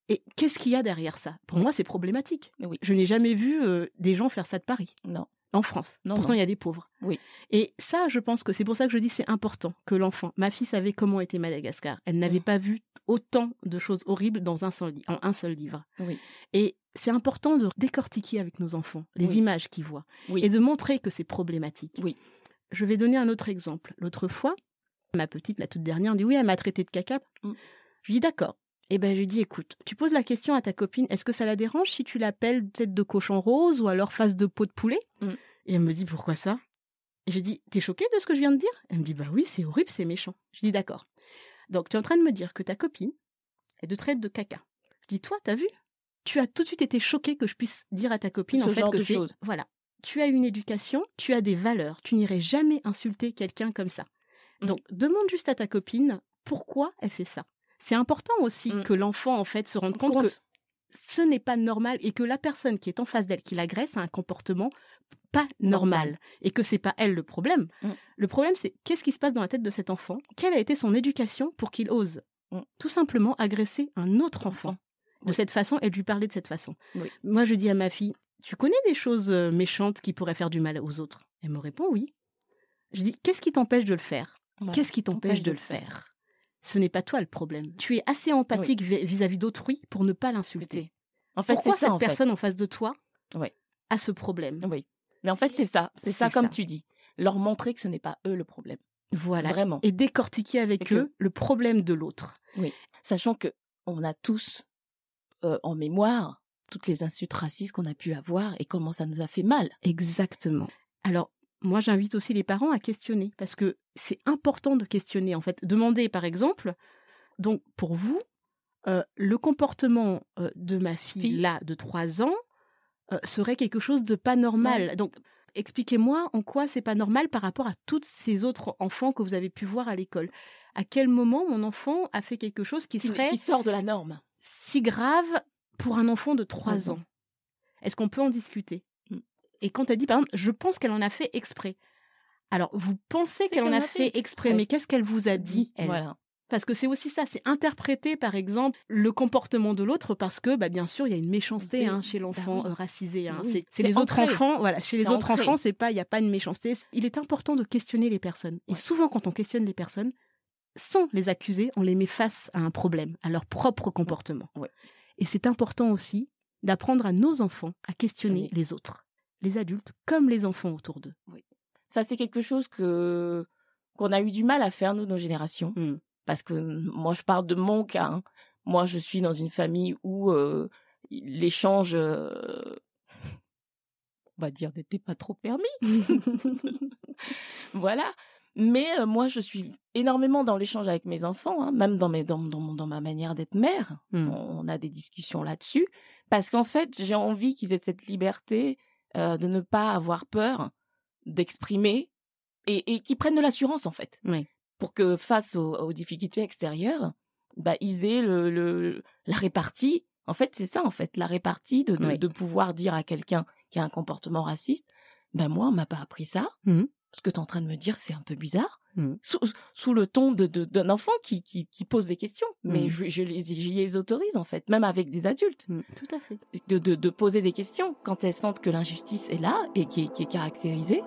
Et qu'est-ce qu'il y a derrière ça? Pour Oui. moi, c'est problématique. Oui. Je n'ai jamais vu euh, des gens faire ça de Paris. Non. En France. Non, Pourtant, non. il y a des pauvres. Oui. Et ça, je pense que c'est pour ça que je dis c'est important que l'enfant... Ma fille savait comment était Madagascar. Elle n'avait Mm. pas vu autant de choses horribles dans un seul, li- en un seul livre. Oui. Et c'est important de décortiquer avec nos enfants les Oui. images qu'ils voient Oui. et de montrer que c'est problématique. Oui. Je vais donner un autre exemple. L'autre fois, ma petite, la toute dernière, me dit « Oui, elle m'a traité de caca. Mm. » Je dis « D'accord. » Eh ben, je lui dis, écoute, tu poses la question à ta copine, est-ce que ça la dérange si tu l'appelles tête de cochon rose ou alors face de peau de poulet? Mm. Et elle me dit, pourquoi ça? Et je dis, t'es choquée de ce que je viens de dire? Elle me dit, bah oui, c'est horrible, c'est méchant. Je dis, d'accord. Donc, tu es en train de me dire que ta copine, elle te traite de caca. Je dis, toi, t'as vu? Tu as tout de suite été choquée que je puisse dire à ta copine, Ce en fait, genre que de c'est... choses. Voilà. Tu as une éducation, tu as des valeurs, tu n'irais jamais insulter quelqu'un comme ça. Mm. Donc, demande juste à ta copine pourquoi elle fait ça. C'est important aussi Mm. que l'enfant, en fait, se rende compte, Compte. que ce n'est pas normal et que la personne qui est en face d'elle, qui l'agresse, a un comportement pas normal, Normal. et que c'est pas elle le problème. Mm. Le problème, c'est qu'est-ce qui se passe dans la tête de cet enfant? Quelle a été son éducation pour qu'il ose Mm. tout simplement agresser un autre enfant Enfant. de Oui. cette façon et lui parler de cette façon? Oui. Moi, je dis à ma fille, tu connais des choses euh, méchantes qui pourraient faire du mal aux autres? Elle me répond oui. Je dis, qu'est-ce qui t'empêche de le faire? Voilà. Qu'est-ce qui t'empêche de le faire? Ce n'est pas toi le problème. Tu es assez empathique vis- vis-à-vis d'autrui pour ne pas l'insulter. Écoutez, En fait, Pourquoi c'est ça, cette en fait. personne en face de toi Oui. a ce problème? Oui. Mais en fait, c'est ça. C'est ça, C'est comme ça. tu dis. Leur montrer que ce n'est pas eux le problème. Voilà. Vraiment. Et décortiquer avec Et que- eux le problème de l'autre. Sachant que on a tous euh, en mémoire toutes les insultes racistes qu'on a pu avoir et comment ça nous a fait mal. Exactement. Alors, moi, j'invite aussi les parents à questionner, parce que c'est important de questionner, en fait. Demander, par exemple, donc, pour vous, euh, le comportement euh, de ma fille, Fille. là, de trois ans, euh, serait quelque chose de pas normal. Donc, expliquez-moi en quoi c'est pas normal par rapport à tous ces autres enfants que vous avez pu voir à l'école. À quel moment mon enfant a fait quelque chose qui Qui, serait qui sort de la norme. si grave pour un enfant de trois Trois ans? Est-ce qu'on peut en discuter? Mm. Et quand elle dit, par exemple, je pense qu'elle en a fait exprès. Alors, vous pensez qu'elle en a fait exprès, exprès. mais qu'est-ce qu'elle vous a dit, elle? Voilà. Parce que c'est aussi ça, c'est interpréter, par exemple, le comportement de l'autre, parce que, bah, bien sûr, il y a une méchanceté C'est- hein, chez bah l'enfant oui. euh, racisé. Hein. Bah oui. C'est, c'est C'est les autres ancré. enfants, voilà. Chez les C'est autres ancré. enfants, c'est pas, il n'y a pas une méchanceté. Il est important de questionner les personnes. Et Ouais. souvent, quand on questionne les personnes, sans les accuser, on les met face à un problème, à leur propre comportement. Ouais. Et c'est important aussi d'apprendre à nos enfants à questionner Oui. les autres, les adultes, comme les enfants autour d'eux. Ça, c'est quelque chose que qu'on a eu du mal à faire, nous, nos générations. Mm. Parce que moi, je parle de mon cas. hein. Moi, je suis dans une famille où euh, l'échange, euh, on va dire, n'était pas trop permis. Voilà. Mais euh, moi, je suis énormément dans l'échange avec mes enfants, hein, même dans, mes, dans, dans, mon- dans ma manière d'être mère. Mm. On, on a des discussions là-dessus. Parce qu'en fait, j'ai envie qu'ils aient cette liberté euh, de ne pas avoir peur d'exprimer et, et qu'ils prennent de l'assurance, en fait. Oui. Pour que face aux, aux difficultés extérieures, bah, ils aient le, le, la répartie. En fait, c'est ça, en fait, la répartie de, de, Oui. de pouvoir dire à quelqu'un qui a un comportement raciste, ben moi, on m'a pas appris ça. Mhm. Ce que tu es en train de me dire, c'est un peu bizarre. Mhm. Sous, sous le ton de, de, d'un enfant qui, qui, qui pose des questions. Mais Mhm. je, je, les, je les autorise, en fait, même avec des adultes, Mm. Tout à fait. de, de, de poser des questions quand elles sentent que l'injustice est là et qui est, qui est caractérisée.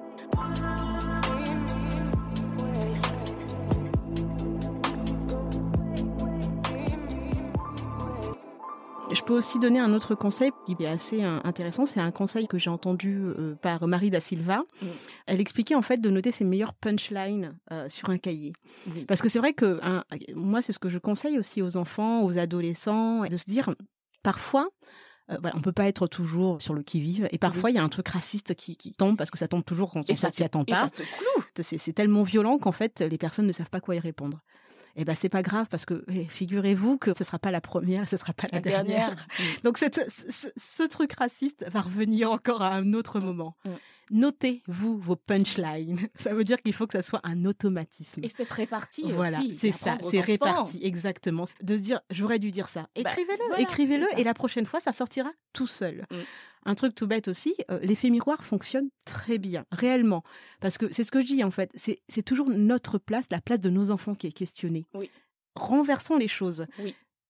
Je peux aussi donner un autre conseil qui est assez euh, intéressant. C'est un conseil que j'ai entendu euh, par Marie da Silva. Mm. Elle expliquait en fait de noter ses meilleures punchlines euh, sur un cahier. Oui. Parce que c'est vrai que hein, moi, c'est ce que je conseille aussi aux enfants, aux adolescents, de se dire, parfois, euh, voilà, on peut pas être toujours sur le qui-vive. Et parfois, il y a un truc raciste qui, qui tombe, parce que ça tombe toujours quand on Et ça s'y attend Et pas. ça te cloue. C'est, c'est tellement violent qu'en fait, les personnes ne savent pas quoi y répondre. Eh ben, c'est pas grave, parce que eh, figurez-vous que ce sera pas la première, ce sera pas la, La dernière. dernière. Donc cette, ce, ce truc raciste va revenir encore à un autre moment. Mm. Notez-vous vos punchlines. Ça veut dire qu'il faut que ça soit un automatisme. Et cette répartie Voilà, aussi. c'est ça, d'apprendre aux c'est enfants. réparti, exactement. De se dire, j'aurais dû dire ça. Bah, Écrivez-le, voilà, écrivez-le, c'est ça. et la prochaine fois, ça sortira tout seul. Mm. Un truc tout bête aussi, euh, l'effet miroir fonctionne très bien, réellement. Parce que c'est ce que je dis, en fait, c'est, c'est toujours notre place, la place de nos enfants qui est questionnée. Oui. Renversons les choses. Oui.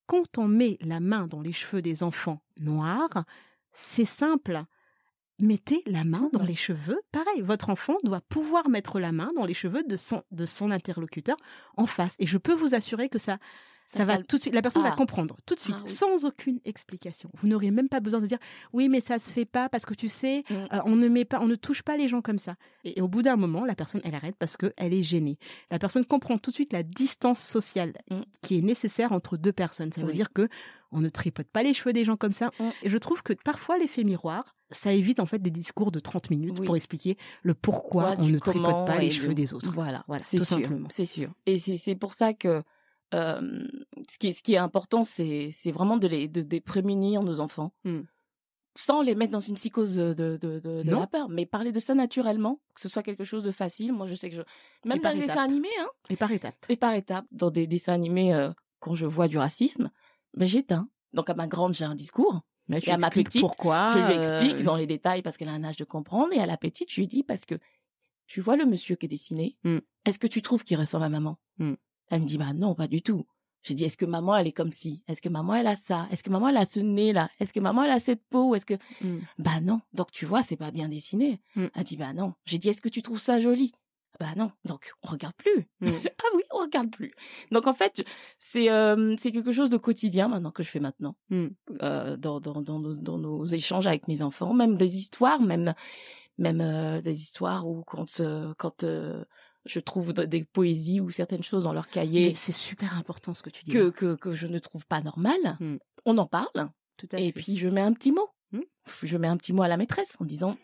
quand on met la main dans les cheveux des enfants noirs, c'est simple. Mettez la main dans les cheveux. Pareil, votre enfant doit pouvoir mettre la main dans les cheveux de son, de son interlocuteur en face. Et je peux vous assurer que ça, ça, ça va tout de suite, la personne ah. va comprendre tout de suite, ah, oui. sans aucune explication. Vous n'auriez même pas besoin de dire oui, mais ça se fait pas parce que tu sais, mm. euh, on ne met pas, on ne touche pas les gens comme ça. Et, et au bout d'un moment, la personne, elle arrête parce que elle est gênée. La personne comprend tout de suite la distance sociale mm. qui est nécessaire entre deux personnes. Ça veut oui. dire que on ne tripote pas les cheveux des gens comme ça. Mm. Et je trouve que parfois l'effet miroir, ça évite en fait des discours de trente minutes oui. pour expliquer le pourquoi Quoi, on ne tripote pas les cheveux le... des autres. Voilà, voilà c'est sûr, simplement. C'est sûr. Et c'est, c'est pour ça que euh, ce, qui est, ce qui est important, c'est, c'est vraiment de les de, de prémunir nos enfants, mm. sans les mettre dans une psychose de, de, de, de la peur, mais parler de ça naturellement, que ce soit quelque chose de facile. Moi, je sais que je... Même dans les dessins animés, hein. Et par étapes. Et par étapes. Dans des dessins animés, euh, quand je vois du racisme, ben j'éteins. Donc à ma grande, j'ai un discours. Mais et à ma petite, pourquoi, je lui explique euh... dans les détails parce qu'elle a un âge de comprendre. Et à la petite, je lui dis parce que tu vois le monsieur qui est dessiné. Mm. Est-ce que tu trouves qu'il ressemble à maman? Mm. Elle me dit bah non, pas du tout. J'ai dit est-ce que maman elle est comme ci? Est-ce que maman elle a ça? Est-ce que maman elle a ce nez là? Est-ce que maman elle a cette peau? Est-ce que mm. bah non. Donc tu vois c'est pas bien dessiné. Mm. Elle dit bah non. J'ai dit est-ce que tu trouves ça joli? Bah non, donc on regarde plus. Mm. Ah oui, on regarde plus. Donc en fait, c'est euh, c'est quelque chose de quotidien maintenant que je fais maintenant mm. euh, dans dans dans nos, dans nos échanges avec mes enfants, même des histoires, même même euh, des histoires où quand euh, quand euh, je trouve des poésies ou certaines choses dans leur cahier. Mais c'est super important ce que tu dis. Que que que je ne trouve pas normal. Mm. On en parle. Tout à et fait. Puis je mets un petit mot. Mm. Je mets un petit mot à la maîtresse en disant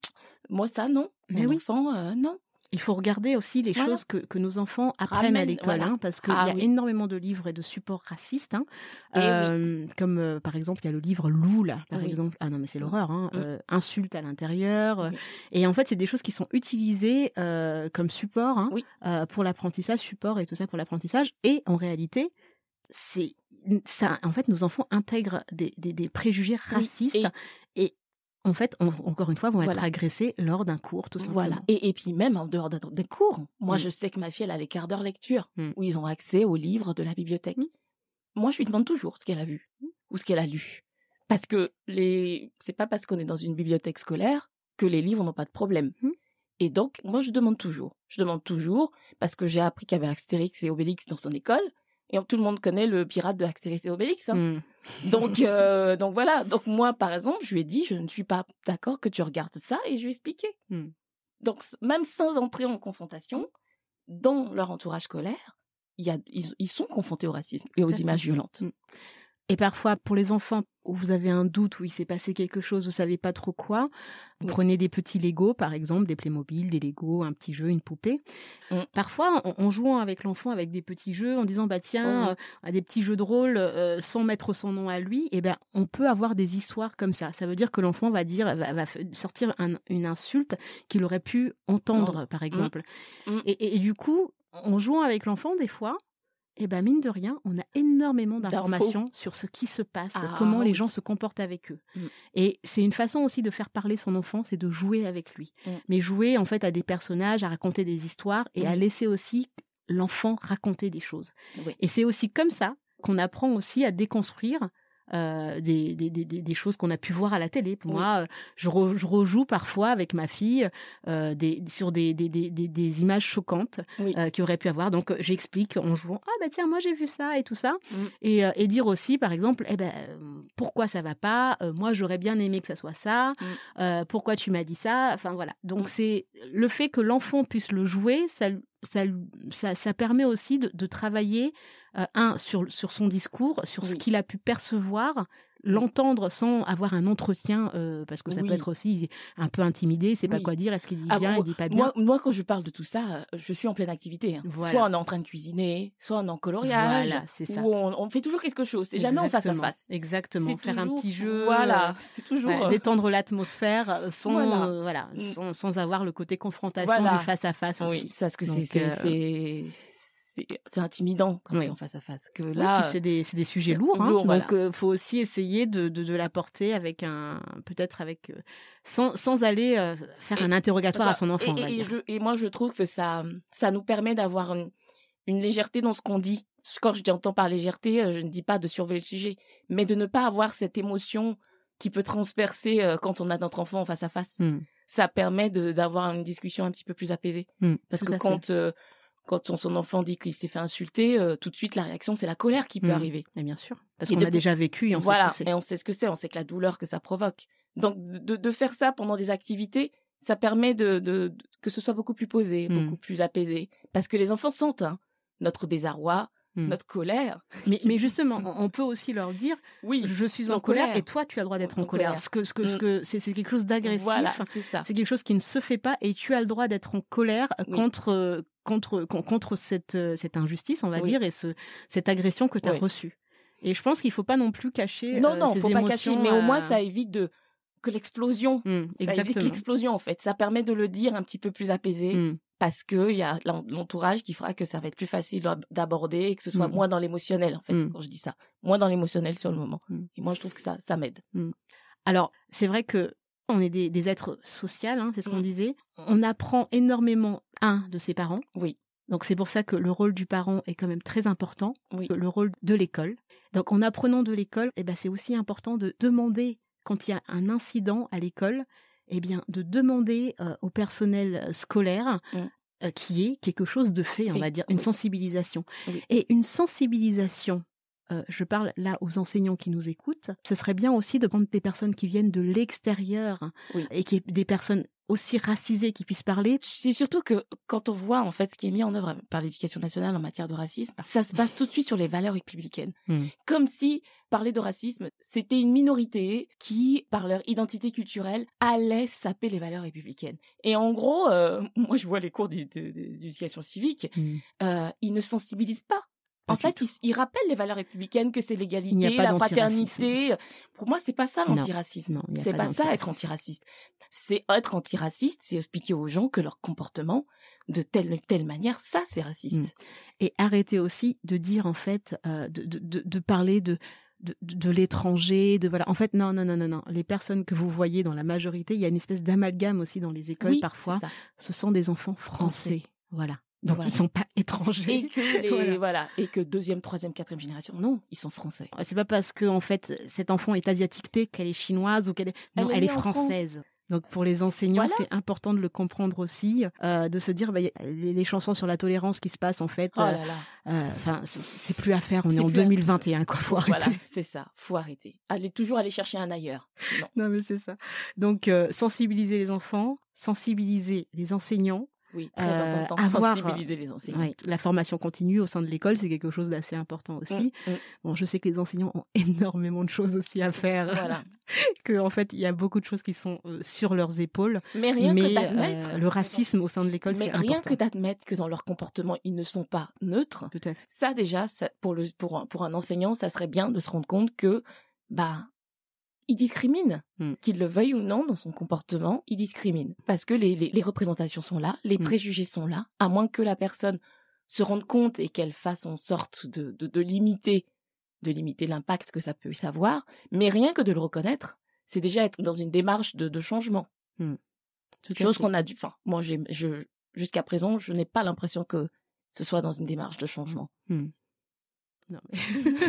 moi ça non. Mais Mon oui. enfant euh, non. Il faut regarder aussi les voilà. choses que, que nos enfants apprennent Ramène, à l'école, voilà. hein, parce qu'il ah, y a oui. énormément de livres et de supports racistes, hein, euh, oui. comme euh, par exemple il y a le livre Lou là, par oui. exemple. Ah non mais c'est l'horreur, hein, oui. euh, insultes à l'intérieur. Oui. Et en fait c'est des choses qui sont utilisées euh, comme support hein, oui. euh, pour l'apprentissage, support et tout ça pour l'apprentissage. Et en réalité, c'est ça. En fait, nos enfants intègrent des, des, des préjugés racistes oui. et, et en fait, on, encore une fois, vont voilà. être agressés lors d'un cours, tout simplement. Voilà. Et, et puis même en dehors des cours. Moi, mm. je sais que ma fille, elle a les quarts d'heure lecture, mm. où ils ont accès aux livres de la bibliothèque. Mm. Moi, je lui demande toujours ce qu'elle a vu mm. ou ce qu'elle a lu. Parce que les, c'est pas parce qu'on est dans une bibliothèque scolaire que les livres n'ont pas de problème. Mm. Et donc, moi, je demande toujours. Je demande toujours parce que j'ai appris qu'il y avait Astérix et Obélix dans son école. Et tout le monde connaît le pirate de Astérix et Obélix. Hein. Mm. Donc, euh, donc voilà. Donc moi, par exemple, je lui ai dit, je ne suis pas d'accord que tu regardes ça, et je lui ai expliqué. Mm. Donc même sans entrer en confrontation, dans leur entourage scolaire, il y a, ils, ils sont confrontés au racisme et aux images violentes. Mm. Et parfois, pour les enfants où vous avez un doute, où il s'est passé quelque chose, vous savez pas trop quoi, vous oui. prenez des petits Legos, par exemple, des Playmobil, des Legos, un petit jeu, une poupée. Mm. Parfois, en, en jouant avec l'enfant avec des petits jeux, en disant bah tiens, mm. euh, à des petits jeux de rôle, euh, sans mettre son nom à lui, et ben on peut avoir des histoires comme ça. Ça veut dire que l'enfant va dire, va, va sortir un, une insulte qu'il aurait pu entendre, mm. par exemple. Mm. Et, et, et du coup, en jouant avec l'enfant, des fois. Eh ben mine de rien, on a énormément d'informations D'infos. sur ce qui se passe, ah, comment oui. les gens se comportent avec eux. Mm. Et c'est une façon aussi de faire parler son enfant, c'est de jouer avec lui. Mm. Mais jouer en fait à des personnages, à raconter des histoires et mm. à laisser aussi l'enfant raconter des choses. Oui. Et c'est aussi comme ça qu'on apprend aussi à déconstruire Euh, des, des, des, des choses qu'on a pu voir à la télé. Pour oui. moi, euh, je, re, je rejoue parfois avec ma fille euh, des, sur des, des, des, des, des images choquantes oui. euh, qu'il aurait pu avoir. Donc, j'explique en jouant « Ah bah tiens, moi j'ai vu ça » et tout ça. Mm. Et, euh, et dire aussi, par exemple, eh ben, euh, pourquoi ça va pas euh, moi, j'aurais bien aimé que ça soit ça. Mm. Euh, pourquoi tu m'as dit ça. Enfin, voilà. Donc, mm. c'est le fait que l'enfant puisse le jouer, ça, ça, ça, ça permet aussi de, de travailler Euh, un, sur, sur son discours, sur oui. ce qu'il a pu percevoir, l'entendre sans avoir un entretien, euh, parce que ça oui. peut être aussi un peu intimidé, c'est pas oui. quoi dire, est-ce qu'il dit ah, bien, moi, il dit pas bien. Moi, moi, quand je parle de tout ça, je suis en pleine activité. Hein. Voilà. Soit on est en train de cuisiner, soit on est en coloriage, voilà, c'est ça. ou on, on fait toujours quelque chose, c'est jamais en face à face. Exactement, c'est faire toujours, un petit jeu, voilà, c'est toujours ouais, détendre l'atmosphère sans, voilà. Euh, voilà, sans, sans avoir le côté confrontation voilà. du face à face aussi. Oui, parce que Donc, c'est, euh... c'est, c'est, c'est intimidant quand oui. c'est en face à face. Que là, oui, puis c'est des, c'est des sujets lourds, hein, lourd, donc il voilà. euh, faut aussi essayer de, de, de l'apporter avec un, peut-être avec, euh, sans, sans aller euh, faire et, un interrogatoire ça, à son enfant. Et, on va et, dire. Je, et moi, je trouve que ça, ça nous permet d'avoir une, une légèreté dans ce qu'on dit quand j'entends par légèreté, je ne dis pas de surveiller le sujet, mais de ne pas avoir cette émotion qui peut transpercer euh, quand on a notre enfant face à face. Mm. Ça permet de, d'avoir une discussion un petit peu plus apaisée. Mm, Parce que quand, euh, quand on, son enfant dit qu'il s'est fait insulter, euh, tout de suite, la réaction, c'est la colère qui peut mm. arriver. Et bien sûr. Parce et qu'on de... a déjà vécu et on voilà, sait ce que c'est. Et on sait ce que c'est, on sait que la douleur que ça provoque. Donc, de, de faire ça pendant des activités, ça permet de, de, de que ce soit beaucoup plus posé, mm. beaucoup plus apaisé. Parce que les enfants sentent hein, notre désarroi, Mmh. notre colère. Mais, mais justement, on peut aussi leur dire, oui, je suis en colère, colère et toi, tu as le droit d'être en, en colère. colère. Ce que, ce que, mmh. ce que, c'est, c'est quelque chose d'agressif. Voilà, c'est ça. C'est quelque chose qui ne se fait pas et tu as le droit d'être en colère oui. contre, contre, contre cette, cette injustice, on va oui. dire, et ce, cette agression que tu as oui. reçue. Et je pense qu'il ne faut pas non plus cacher non, euh, non, ces faut émotions. Non, non, il ne faut pas cacher, mais au moins, ça évite de... que l'explosion, mmh, ça évite l'explosion en fait. Ça permet de le dire un petit peu plus apaisé mmh. parce que il y a l'entourage qui fera que ça va être plus facile d'aborder et que ce soit mmh. moins dans l'émotionnel en fait mmh. quand je dis ça, moins dans l'émotionnel sur le moment. Mmh. Et moi je trouve que ça ça m'aide. Mmh. Alors c'est vrai que on est des, des êtres sociaux, hein, c'est ce mmh. qu'on disait. On apprend énormément un de ses parents. Oui. Donc c'est pour ça que le rôle du parent est quand même très important. Oui. Le rôle de l'école. Donc en apprenant de l'école, eh ben c'est aussi important de demander quand il y a un incident à l'école, eh bien, de demander euh, au personnel scolaire mmh. euh, qu'il y ait quelque chose de fait, on va dire, une oui. sensibilisation. Oui. Et une sensibilisation, euh, je parle là aux enseignants qui nous écoutent, ce serait bien aussi de prendre des personnes qui viennent de l'extérieur oui. et qui des personnes aussi racisées qui puissent parler. C'est surtout que quand on voit en fait ce qui est mis en œuvre par l'éducation nationale en matière de racisme, ça se base tout de suite sur les valeurs républicaines. Mmh. Comme si parler de racisme, c'était une minorité qui, par leur identité culturelle, allait saper les valeurs républicaines. Et en gros, euh, moi je vois les cours d'éducation civique, mmh. euh, ils ne sensibilisent pas. Pas en fait, ils, ils rappellent les valeurs républicaines, que c'est l'égalité, la fraternité. Pour moi, c'est pas ça l'antiracisme. Non, non, c'est pas, pas ça être antiraciste. C'est être antiraciste, c'est expliquer aux gens que leur comportement, de telle ou telle manière, ça, c'est raciste. Mmh. Et arrêter aussi de dire, en fait, euh, de, de, de, de parler de, de, de l'étranger, de voilà. En fait, non, non, non, non, non. Les personnes que vous voyez dans la majorité, il y a une espèce d'amalgame aussi dans les écoles oui, parfois. Ça. Ce sont des enfants français. français. Voilà. Donc, voilà. ils sont pas étrangers. Et que, les, voilà. voilà. Et que deuxième, troisième, quatrième génération, non, ils sont français. C'est pas parce que, en fait, cet enfant est asiatique qu'elle est chinoise ou qu'elle est, non, elle, elle est, est française. Donc, pour les enseignants, voilà. c'est important de le comprendre aussi, euh, de se dire, bah, y a les, les chansons sur la tolérance qui se passent, en fait, enfin, euh, euh, c'est, c'est plus à faire. On c'est est en deux mille vingt et un, quoi. Faut arrêter. Voilà, c'est ça. Faut arrêter. Allez, toujours aller chercher un ailleurs. Non, non mais c'est ça. Donc, euh, sensibiliser les enfants, sensibiliser les enseignants. Oui, très euh, important, avoir, sensibiliser les enseignants. Oui, la formation continue au sein de l'école, c'est quelque chose d'assez important aussi. Mmh, mmh. Bon, je sais que les enseignants ont énormément de choses aussi à faire. Voilà. que en fait, il y a beaucoup de choses qui sont euh, sur leurs épaules. Mais rien mais, que d'admettre. Euh, le racisme au sein de l'école, mais c'est rien important. que d'admettre que dans leur comportement, ils ne sont pas neutres. Tout à fait. Ça, déjà, ça, pour, le, pour, un, pour un enseignant, ça serait bien de se rendre compte que, bah, il discrimine, mm. qu'il le veuille ou non dans son comportement, il discrimine. Parce que les, les, les représentations sont là, les mm. préjugés sont là, à moins que la personne se rende compte et qu'elle fasse en sorte de, de, de limiter, de limiter l'impact que ça peut avoir. Mais rien que de le reconnaître, c'est déjà être dans une démarche de, de changement. Mm. Chose qu'on a dû, enfin, moi, j'ai, je, jusqu'à présent, je n'ai pas l'impression que ce soit dans une démarche de changement. Mm. Non, mais...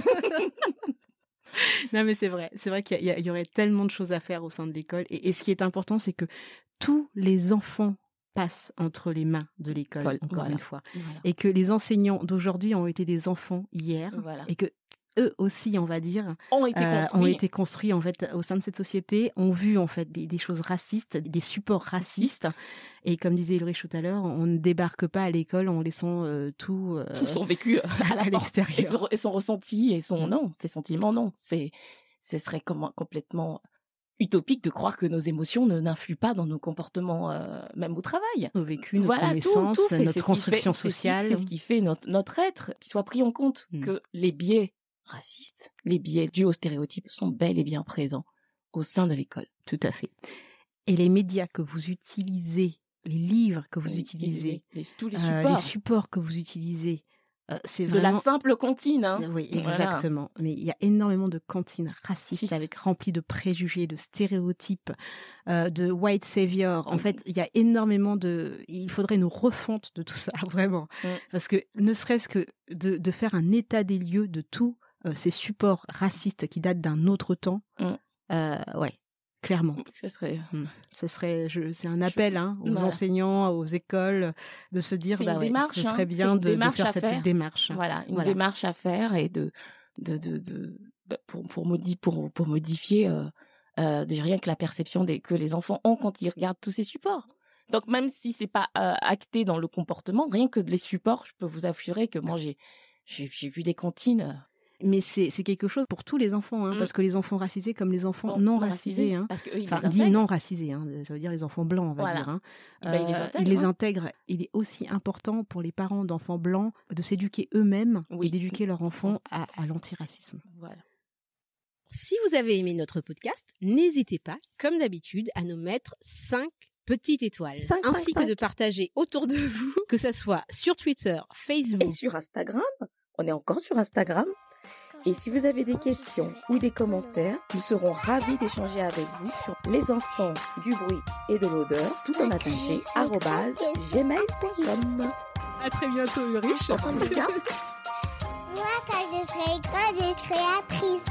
Non mais c'est vrai, c'est vrai qu'il y, a, il y aurait tellement de choses à faire au sein de l'école et, et ce qui est important c'est que tous les enfants passent entre les mains de l'école, Col, encore voilà. une fois, voilà. Et que les enseignants d'aujourd'hui ont été des enfants hier voilà. et que eux aussi, on va dire, ont été, euh, ont été construits en fait au sein de cette société, ont vu en fait des, des choses racistes, des supports racistes. Et comme disait Ulrich tout à l'heure, on ne débarque pas à l'école en laissant euh, tout, euh, tout son vécu à, à l'extérieur et son, et son ressenti et son non, ses sentiments non. C'est, ce serait comme complètement utopique de croire que nos émotions ne n'influent pas dans nos comportements, euh, même au travail. Nos vécus, nos voilà, connaissances, tout, tout notre construction fait, sociale. C'est ce qui fait notre, notre être, qu'il soit pris en compte, mmh. que les biais racistes, les biais dus aux stéréotypes sont bel et bien présents au sein de l'école. Tout à fait. Et les médias que vous utilisez, les livres que vous oui, utilisez, les, les, tous les supports. Euh, les supports que vous utilisez Euh, c'est de vraiment... la simple comptine. Hein. Oui, Voilà. exactement. Mais il y a énormément de cantines racistes Racistes. avec remplies de préjugés, de stéréotypes, euh, de white savior. En fait, il y a énormément de... Il faudrait une refonte de tout ça, vraiment. Mm. Parce que ne serait-ce que de, de faire un état des lieux de tous euh, ces supports racistes qui datent d'un autre temps, Mm. euh, ouais. Clairement. Ce serait... Hmm. Ce serait, je, c'est un appel hein, aux Voilà. enseignants, aux écoles, de se dire, C'est bah une ouais, démarche, ce serait hein. bien C'est une de, de démarche faire à cette faire. démarche. Voilà, une Voilà. démarche à faire et de, de, de, de, de- pour, pour, modi- pour, pour modifier euh, euh, déjà rien que la perception des, que les enfants ont quand ils regardent tous ces supports. Donc même si c'est pas euh, acté dans le comportement, rien que les supports, je peux vous assurer que moi j'ai j'ai, j'ai vu des comptines. euh, Mais c'est, c'est quelque chose pour tous les enfants, hein, Mm. parce que les enfants racisés comme les enfants bon, non racisés, hein, parce que eux, ils enfin les dit intègrent. non racisés, hein, ça veut dire les enfants blancs, on va Voilà. dire. Hein. Ben, ils les Euh, intègrent, ils les hein. intègrent. Il est aussi important pour les parents d'enfants blancs de s'éduquer eux-mêmes Oui. et d'éduquer leurs enfants à, à l'antiracisme. Voilà. Si vous avez aimé notre podcast, n'hésitez pas, comme d'habitude, à nous mettre cinq petites étoiles, Cinq, ainsi cinq, que cinq. de partager autour de vous, que ça soit sur Twitter, Facebook. Et sur Instagram, on est encore sur Instagram. Et si vous avez des questions ou des commentaires, nous serons ravis d'échanger avec vous sur les enfants du bruit et de l'odeur, tout en attaché, arobase gmail point com. À très bientôt, Ulrich. En tout cas, Moi, quand je serai grande, je serai actrice.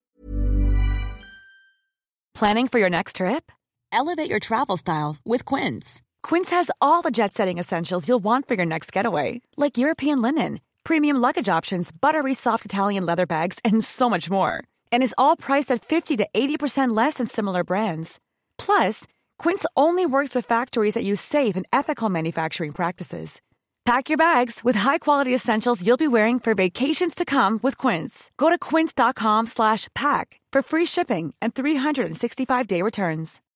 Planning for your next trip? Elevate your travel style with Quince. Quince has all the jet-setting essentials you'll want for your next getaway, like European linen, premium luggage options, buttery soft Italian leather bags, and so much more. And is all priced at fifty to eighty percent less than similar brands. Plus, Quince only works with factories that use safe and ethical manufacturing practices. Pack your bags with high-quality essentials you'll be wearing for vacations to come with Quince. Go to quince.com slash pack for free shipping and three sixty-five day returns.